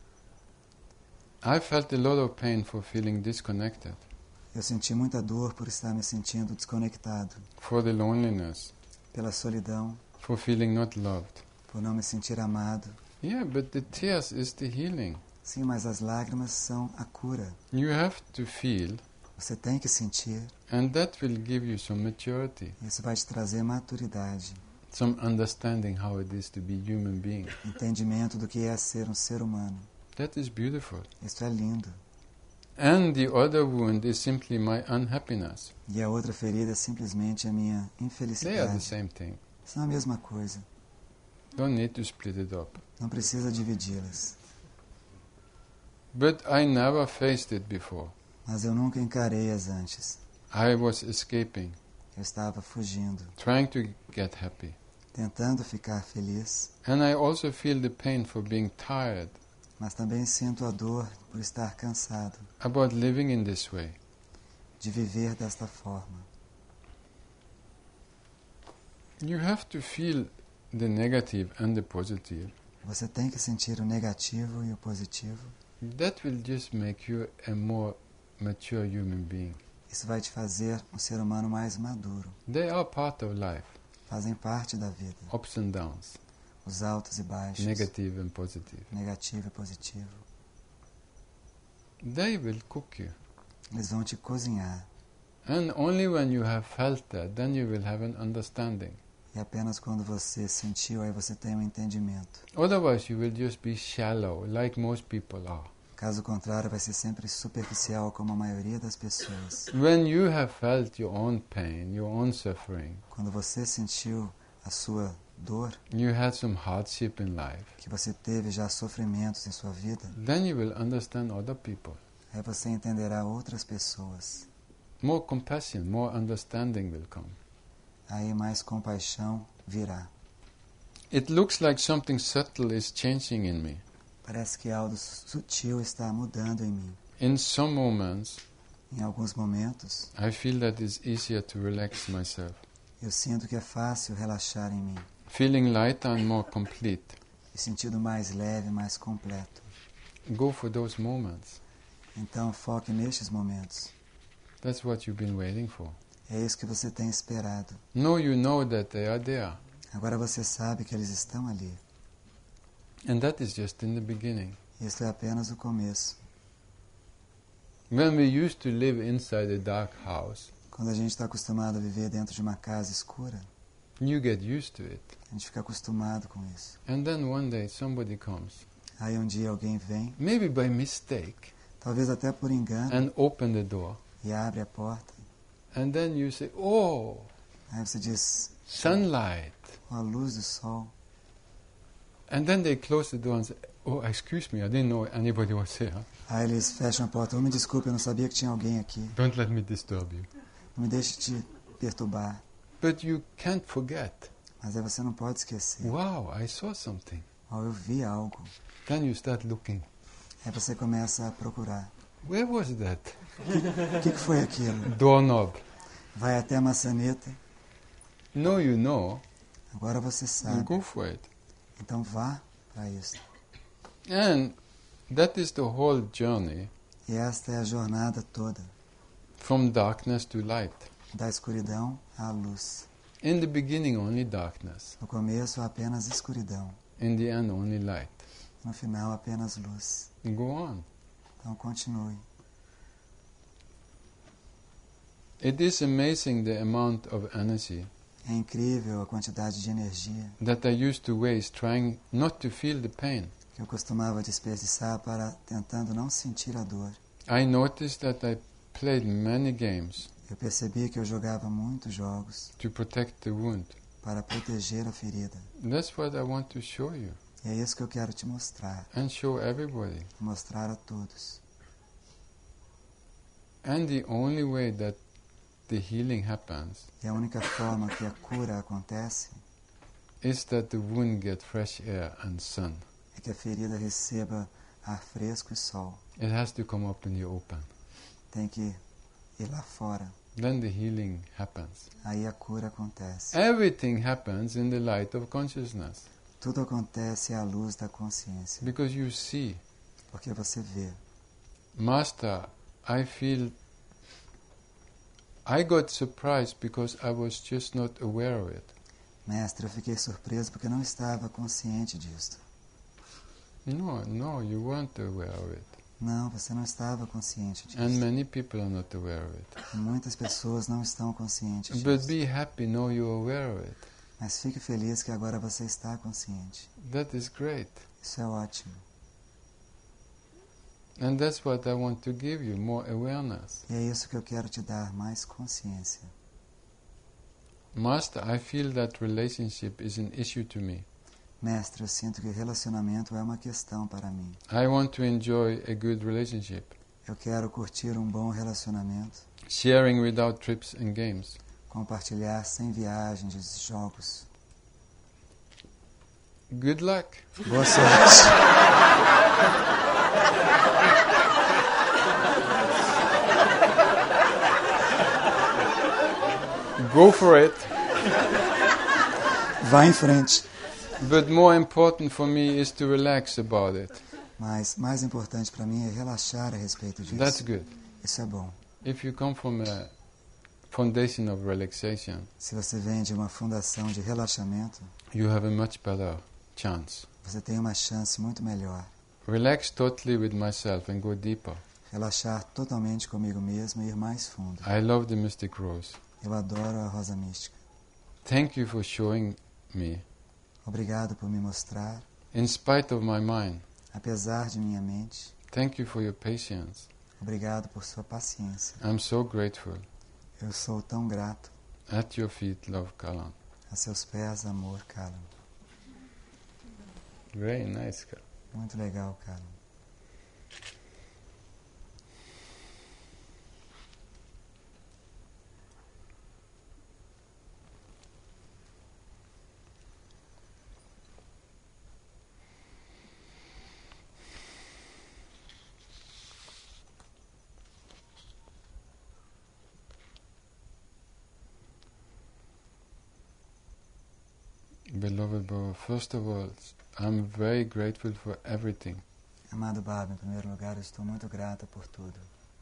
[SPEAKER 1] I felt a lot of pain for feeling disconnected,
[SPEAKER 2] Eu senti muita dor por estar me sentindo desconectado,
[SPEAKER 1] for the loneliness,
[SPEAKER 2] pela solidão,
[SPEAKER 1] for feeling not loved.
[SPEAKER 2] por não me sentir amado.
[SPEAKER 1] Yeah, but the tears is the healing.
[SPEAKER 2] Sim, mas as lágrimas são a cura.
[SPEAKER 1] You have to feel,
[SPEAKER 2] Você tem que sentir.
[SPEAKER 1] and that will give you some maturity,
[SPEAKER 2] Isso vai te trazer maturidade,
[SPEAKER 1] some understanding how it is to be human being.
[SPEAKER 2] entendimento do que é ser um ser humano.
[SPEAKER 1] That is beautiful.
[SPEAKER 2] Isso é lindo.
[SPEAKER 1] And the other wound is simply my unhappiness.
[SPEAKER 2] E a outra ferida é simplesmente a minha
[SPEAKER 1] They are the
[SPEAKER 2] infelicidade.
[SPEAKER 1] same thing.
[SPEAKER 2] São a mesma coisa.
[SPEAKER 1] Don't need to split it up.
[SPEAKER 2] Não precisa dividi-las.
[SPEAKER 1] But I never faced it before.
[SPEAKER 2] Mas eu nunca encarei-as antes.
[SPEAKER 1] I was escaping,
[SPEAKER 2] Eu estava fugindo,
[SPEAKER 1] trying to get happy.
[SPEAKER 2] tentando ficar feliz,
[SPEAKER 1] And I also feel the pain for being tired
[SPEAKER 2] mas também sinto a dor por estar cansado
[SPEAKER 1] about living in this way.
[SPEAKER 2] de viver desta forma.
[SPEAKER 1] You have to feel the negative and the positive.
[SPEAKER 2] Você tem que sentir o negativo e o positivo.
[SPEAKER 1] That will just make you a more mature human being.
[SPEAKER 2] Isso vai te fazer um ser humano mais maduro.
[SPEAKER 1] They are part of life,
[SPEAKER 2] Fazem parte da vida.
[SPEAKER 1] ups and downs,
[SPEAKER 2] Os altos e baixos,
[SPEAKER 1] negative and positive.
[SPEAKER 2] negativo e positivo.
[SPEAKER 1] They will cook you.
[SPEAKER 2] Eles vão te cozinhar.
[SPEAKER 1] And only when you have felt that, then you will have an understanding.
[SPEAKER 2] E apenas quando você sentiu, aí você tem um entendimento.
[SPEAKER 1] Otherwise, you will just be shallow, like most people are.
[SPEAKER 2] Caso contrário, vai ser sempre superficial, como a maioria das pessoas.
[SPEAKER 1] When you have felt your own pain, your own suffering,
[SPEAKER 2] Quando você sentiu a sua dor,
[SPEAKER 1] you had some hardship in life,
[SPEAKER 2] que você teve já sofrimentos em sua vida,
[SPEAKER 1] then you will understand other people.
[SPEAKER 2] aí você entenderá outras pessoas.
[SPEAKER 1] More compassion, more understanding will come.
[SPEAKER 2] Aí mais compaixão virá.
[SPEAKER 1] It looks like something subtle is changing in me.
[SPEAKER 2] Parece que algo sutil está mudando em mim.
[SPEAKER 1] In some moments,
[SPEAKER 2] Em alguns momentos,
[SPEAKER 1] I feel that it's easier to relax myself,
[SPEAKER 2] eu sinto que é fácil relaxar em mim,
[SPEAKER 1] feeling lighter and more complete.
[SPEAKER 2] me sentindo mais leve, mais completo.
[SPEAKER 1] Go for those moments.
[SPEAKER 2] Então foque nestes momentos.
[SPEAKER 1] That's what you've been waiting for.
[SPEAKER 2] É isso que você tem esperado.
[SPEAKER 1] Now you know that they are there.
[SPEAKER 2] Agora você sabe que eles estão ali.
[SPEAKER 1] And that is just in the beginning.
[SPEAKER 2] Isso é apenas o começo.
[SPEAKER 1] When we used to live inside a dark house,
[SPEAKER 2] Quando a gente está acostumado a viver dentro de uma casa escura,
[SPEAKER 1] you get used to it.
[SPEAKER 2] a gente fica acostumado com isso.
[SPEAKER 1] And then one day somebody comes,
[SPEAKER 2] Aí um dia alguém vem,
[SPEAKER 1] maybe by mistake,
[SPEAKER 2] talvez até por engano,
[SPEAKER 1] and open the door.
[SPEAKER 2] e abre a porta.
[SPEAKER 1] And then you say, oh,
[SPEAKER 2] Aí você diz,
[SPEAKER 1] sunlight.
[SPEAKER 2] oh, a luz do sol.
[SPEAKER 1] And then they close the door and say, oh, excuse me, I didn't know anybody was here.
[SPEAKER 2] Aí eles fecham a porta. Oh, me desculpe, eu não sabia que tinha alguém aqui.
[SPEAKER 1] Don't let me disturb you.
[SPEAKER 2] Não me deixe te perturbar.
[SPEAKER 1] But you can't forget.
[SPEAKER 2] Mas aí você não pode esquecer.
[SPEAKER 1] Wow, I saw something.
[SPEAKER 2] Oh, eu vi algo.
[SPEAKER 1] Then you start looking.
[SPEAKER 2] Aí você começa a procurar.
[SPEAKER 1] Where was that?
[SPEAKER 2] O que foi aquilo?
[SPEAKER 1] Doorknob.
[SPEAKER 2] Vai até a maçaneta.
[SPEAKER 1] No, you know.
[SPEAKER 2] Agora você
[SPEAKER 1] You
[SPEAKER 2] sabe.
[SPEAKER 1] go for it.
[SPEAKER 2] Então vá para isso.
[SPEAKER 1] And that is the whole journey
[SPEAKER 2] E esta é a jornada toda.
[SPEAKER 1] from darkness to light.
[SPEAKER 2] Da escuridão à luz.
[SPEAKER 1] In the beginning, only darkness.
[SPEAKER 2] No começo, apenas escuridão.
[SPEAKER 1] In the end, only light.
[SPEAKER 2] No final, apenas luz.
[SPEAKER 1] Go on.
[SPEAKER 2] Então continue.
[SPEAKER 1] It is amazing the amount of energy
[SPEAKER 2] É incrível a quantidade de energia
[SPEAKER 1] that I used to waste trying not to feel the pain.
[SPEAKER 2] que eu costumava desperdiçar para tentando não sentir a dor.
[SPEAKER 1] I noticed that I played many games
[SPEAKER 2] Eu percebi que eu jogava muitos jogos
[SPEAKER 1] to protect the wound.
[SPEAKER 2] para proteger a ferida.
[SPEAKER 1] That's what I want to show you
[SPEAKER 2] E é isso que eu quero te mostrar.
[SPEAKER 1] and show everybody.
[SPEAKER 2] Mostrar a todos.
[SPEAKER 1] And the only way that the healing happens
[SPEAKER 2] E a única forma que a cura acontece
[SPEAKER 1] is that the wound get fresh air and sun.
[SPEAKER 2] é que a ferida receba ar fresco e sol.
[SPEAKER 1] It has to come up in the open.
[SPEAKER 2] Tem que ir lá fora.
[SPEAKER 1] Then the healing happens.
[SPEAKER 2] Aí a cura acontece.
[SPEAKER 1] Everything happens in the light of consciousness
[SPEAKER 2] Tudo acontece à luz da consciência.
[SPEAKER 1] because you see,
[SPEAKER 2] Porque você vê.
[SPEAKER 1] Master, I got surprised because I was just not aware of it.
[SPEAKER 2] Mestre, eu fiquei surpreso porque não estava consciente disso.
[SPEAKER 1] No, you weren't aware of it.
[SPEAKER 2] Não, você não estava consciente disso.
[SPEAKER 1] And many people are not aware of it.
[SPEAKER 2] E muitas pessoas não estão conscientes
[SPEAKER 1] But
[SPEAKER 2] disso.
[SPEAKER 1] be happy, know you're aware of it.
[SPEAKER 2] Mas fique feliz que agora você está consciente.
[SPEAKER 1] That is great.
[SPEAKER 2] Isso é ótimo.
[SPEAKER 1] And that's what I want to give you, more awareness.
[SPEAKER 2] E é isso que eu quero te dar, mais consciência.
[SPEAKER 1] Master, I feel that relationship is an issue to me.
[SPEAKER 2] Mestre, eu sinto que relacionamento é uma questão para mim.
[SPEAKER 1] I want to enjoy a good relationship.
[SPEAKER 2] Eu quero curtir um bom relacionamento,
[SPEAKER 1] Sharing without trips and games.
[SPEAKER 2] compartilhar sem viagens e jogos.
[SPEAKER 1] Good luck.
[SPEAKER 2] Boa sorte.
[SPEAKER 1] Go for it.
[SPEAKER 2] Vá em frente.
[SPEAKER 1] But more important for me is to relax about it.
[SPEAKER 2] Mas mais importante para mim é relaxar a respeito disso.
[SPEAKER 1] That's good.
[SPEAKER 2] Isso é bom.
[SPEAKER 1] If you come from a foundation of relaxation,
[SPEAKER 2] Se você vem de uma fundação de relaxamento,
[SPEAKER 1] you have a much better chance.
[SPEAKER 2] você tem uma chance muito melhor.
[SPEAKER 1] Relax totally with myself and go deeper.
[SPEAKER 2] Relaxar totalmente comigo mesmo e ir mais fundo.
[SPEAKER 1] I love the Mystic Rose.
[SPEAKER 2] Eu adoro a rosa mística.
[SPEAKER 1] Thank you for showing me.
[SPEAKER 2] Obrigado por me mostrar,
[SPEAKER 1] In spite of my mind,
[SPEAKER 2] apesar de minha mente.
[SPEAKER 1] thank you for your patience.
[SPEAKER 2] Obrigado por sua paciência.
[SPEAKER 1] I'm so grateful.
[SPEAKER 2] Eu sou tão grato.
[SPEAKER 1] At your feet, love Kalan.
[SPEAKER 2] A seus pés, amor, Kalan.
[SPEAKER 1] Very nice, Kalan.
[SPEAKER 2] Muito legal, Kalan.
[SPEAKER 1] Beloved Baba, first of all, I'm very grateful for everything.
[SPEAKER 2] Amado Baba, em primeiro lugar, eu estou muito grata por tudo.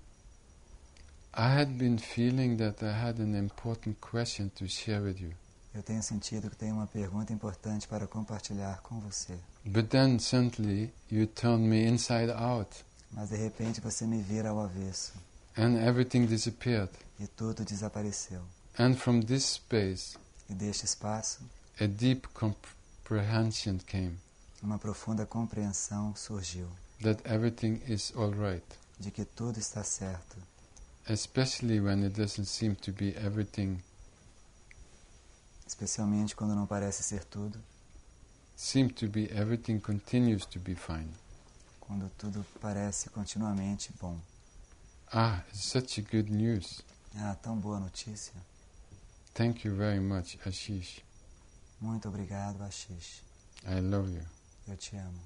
[SPEAKER 1] I had been feeling that I had an important question to share with you.
[SPEAKER 2] Eu tenho sentido que tenho uma pergunta importante para compartilhar com você.
[SPEAKER 1] But then suddenly you turned me inside out
[SPEAKER 2] Mas de repente você me vira ao avesso
[SPEAKER 1] and everything disappeared.
[SPEAKER 2] e tudo desapareceu.
[SPEAKER 1] And from this space,
[SPEAKER 2] E deste espaço,
[SPEAKER 1] a deep comprehension came
[SPEAKER 2] uma profunda compreensão surgiu
[SPEAKER 1] that everything is all right,
[SPEAKER 2] de que tudo está certo,
[SPEAKER 1] especially when it doesn't seem to be everything,
[SPEAKER 2] especialmente quando não parece ser tudo,
[SPEAKER 1] everything continues to be fine.
[SPEAKER 2] quando tudo parece continuamente bom.
[SPEAKER 1] Ah, it's such a good news.
[SPEAKER 2] Ah, tão boa notícia.
[SPEAKER 1] Thank you very much, Ashish.
[SPEAKER 2] Muito obrigado, Ashish.
[SPEAKER 1] I love you.
[SPEAKER 2] Eu te amo.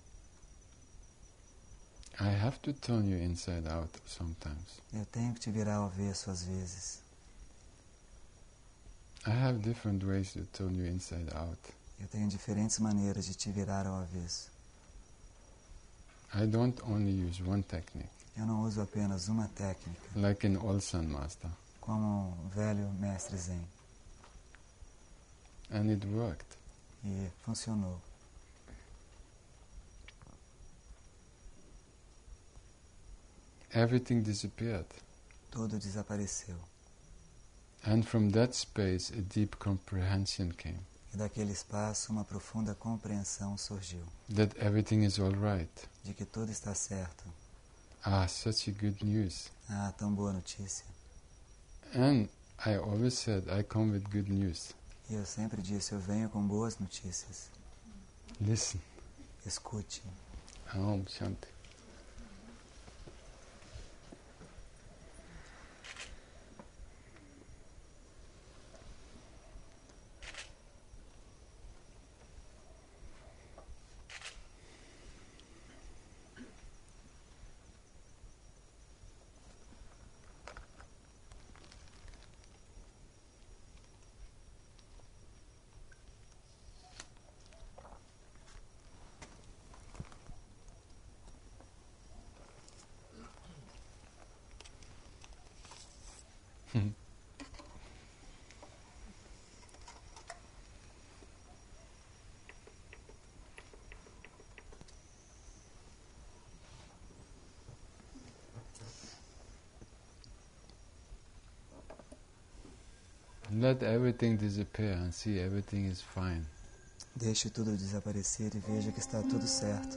[SPEAKER 1] I have to turn you inside out sometimes.
[SPEAKER 2] Eu tenho que te virar ao avesso às vezes.
[SPEAKER 1] I have different ways to turn you inside out.
[SPEAKER 2] Eu tenho diferentes maneiras de te virar ao avesso.
[SPEAKER 1] I don't only use one technique,
[SPEAKER 2] Eu não uso apenas uma técnica,
[SPEAKER 1] like an Olsan master.
[SPEAKER 2] como um velho mestre Zen.
[SPEAKER 1] And it worked.
[SPEAKER 2] E funcionou.
[SPEAKER 1] Everything disappeared.
[SPEAKER 2] Tudo desapareceu.
[SPEAKER 1] And from that space, a deep comprehension came.
[SPEAKER 2] E daquele espaço, uma profunda compreensão surgiu.
[SPEAKER 1] That everything is all right.
[SPEAKER 2] De que tudo está certo.
[SPEAKER 1] Ah, such a good news.
[SPEAKER 2] Ah, tão boa notícia.
[SPEAKER 1] And I always said, I come with good news.
[SPEAKER 2] E eu sempre disse, eu venho com boas notícias.
[SPEAKER 1] Listen.
[SPEAKER 2] Escute.
[SPEAKER 1] Om Shanti. Let everything disappear and see everything is fine.
[SPEAKER 2] Deixe tudo desaparecer e veja que está tudo certo.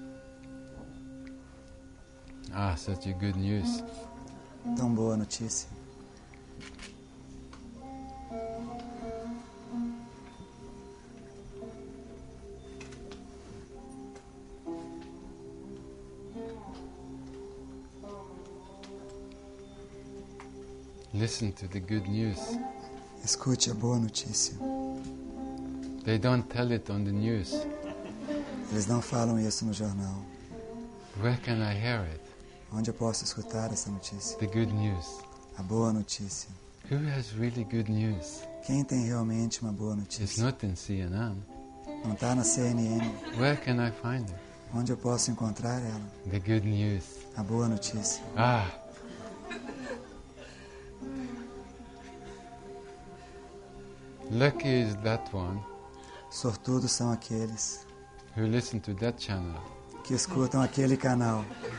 [SPEAKER 1] Ah, such a good news.
[SPEAKER 2] Tão boa notícia.
[SPEAKER 1] Listen to the good news.
[SPEAKER 2] Escute a boa notícia.
[SPEAKER 1] They don't tell it on the news.
[SPEAKER 2] Eles não falam isso no jornal.
[SPEAKER 1] Where can I hear it?
[SPEAKER 2] Onde eu posso escutar essa notícia?
[SPEAKER 1] The good news.
[SPEAKER 2] A boa notícia.
[SPEAKER 1] Who has really good news?
[SPEAKER 2] Quem tem realmente uma boa
[SPEAKER 1] It's
[SPEAKER 2] notícia?
[SPEAKER 1] not in CNN.
[SPEAKER 2] Não está na CNN.
[SPEAKER 1] Where can I find it?
[SPEAKER 2] Onde eu posso encontrar ela?
[SPEAKER 1] The good news.
[SPEAKER 2] A boa notícia.
[SPEAKER 1] Ah. Lucky is that one
[SPEAKER 2] Sortudos são aqueles
[SPEAKER 1] who listen to that channel.
[SPEAKER 2] que escutam aquele canal.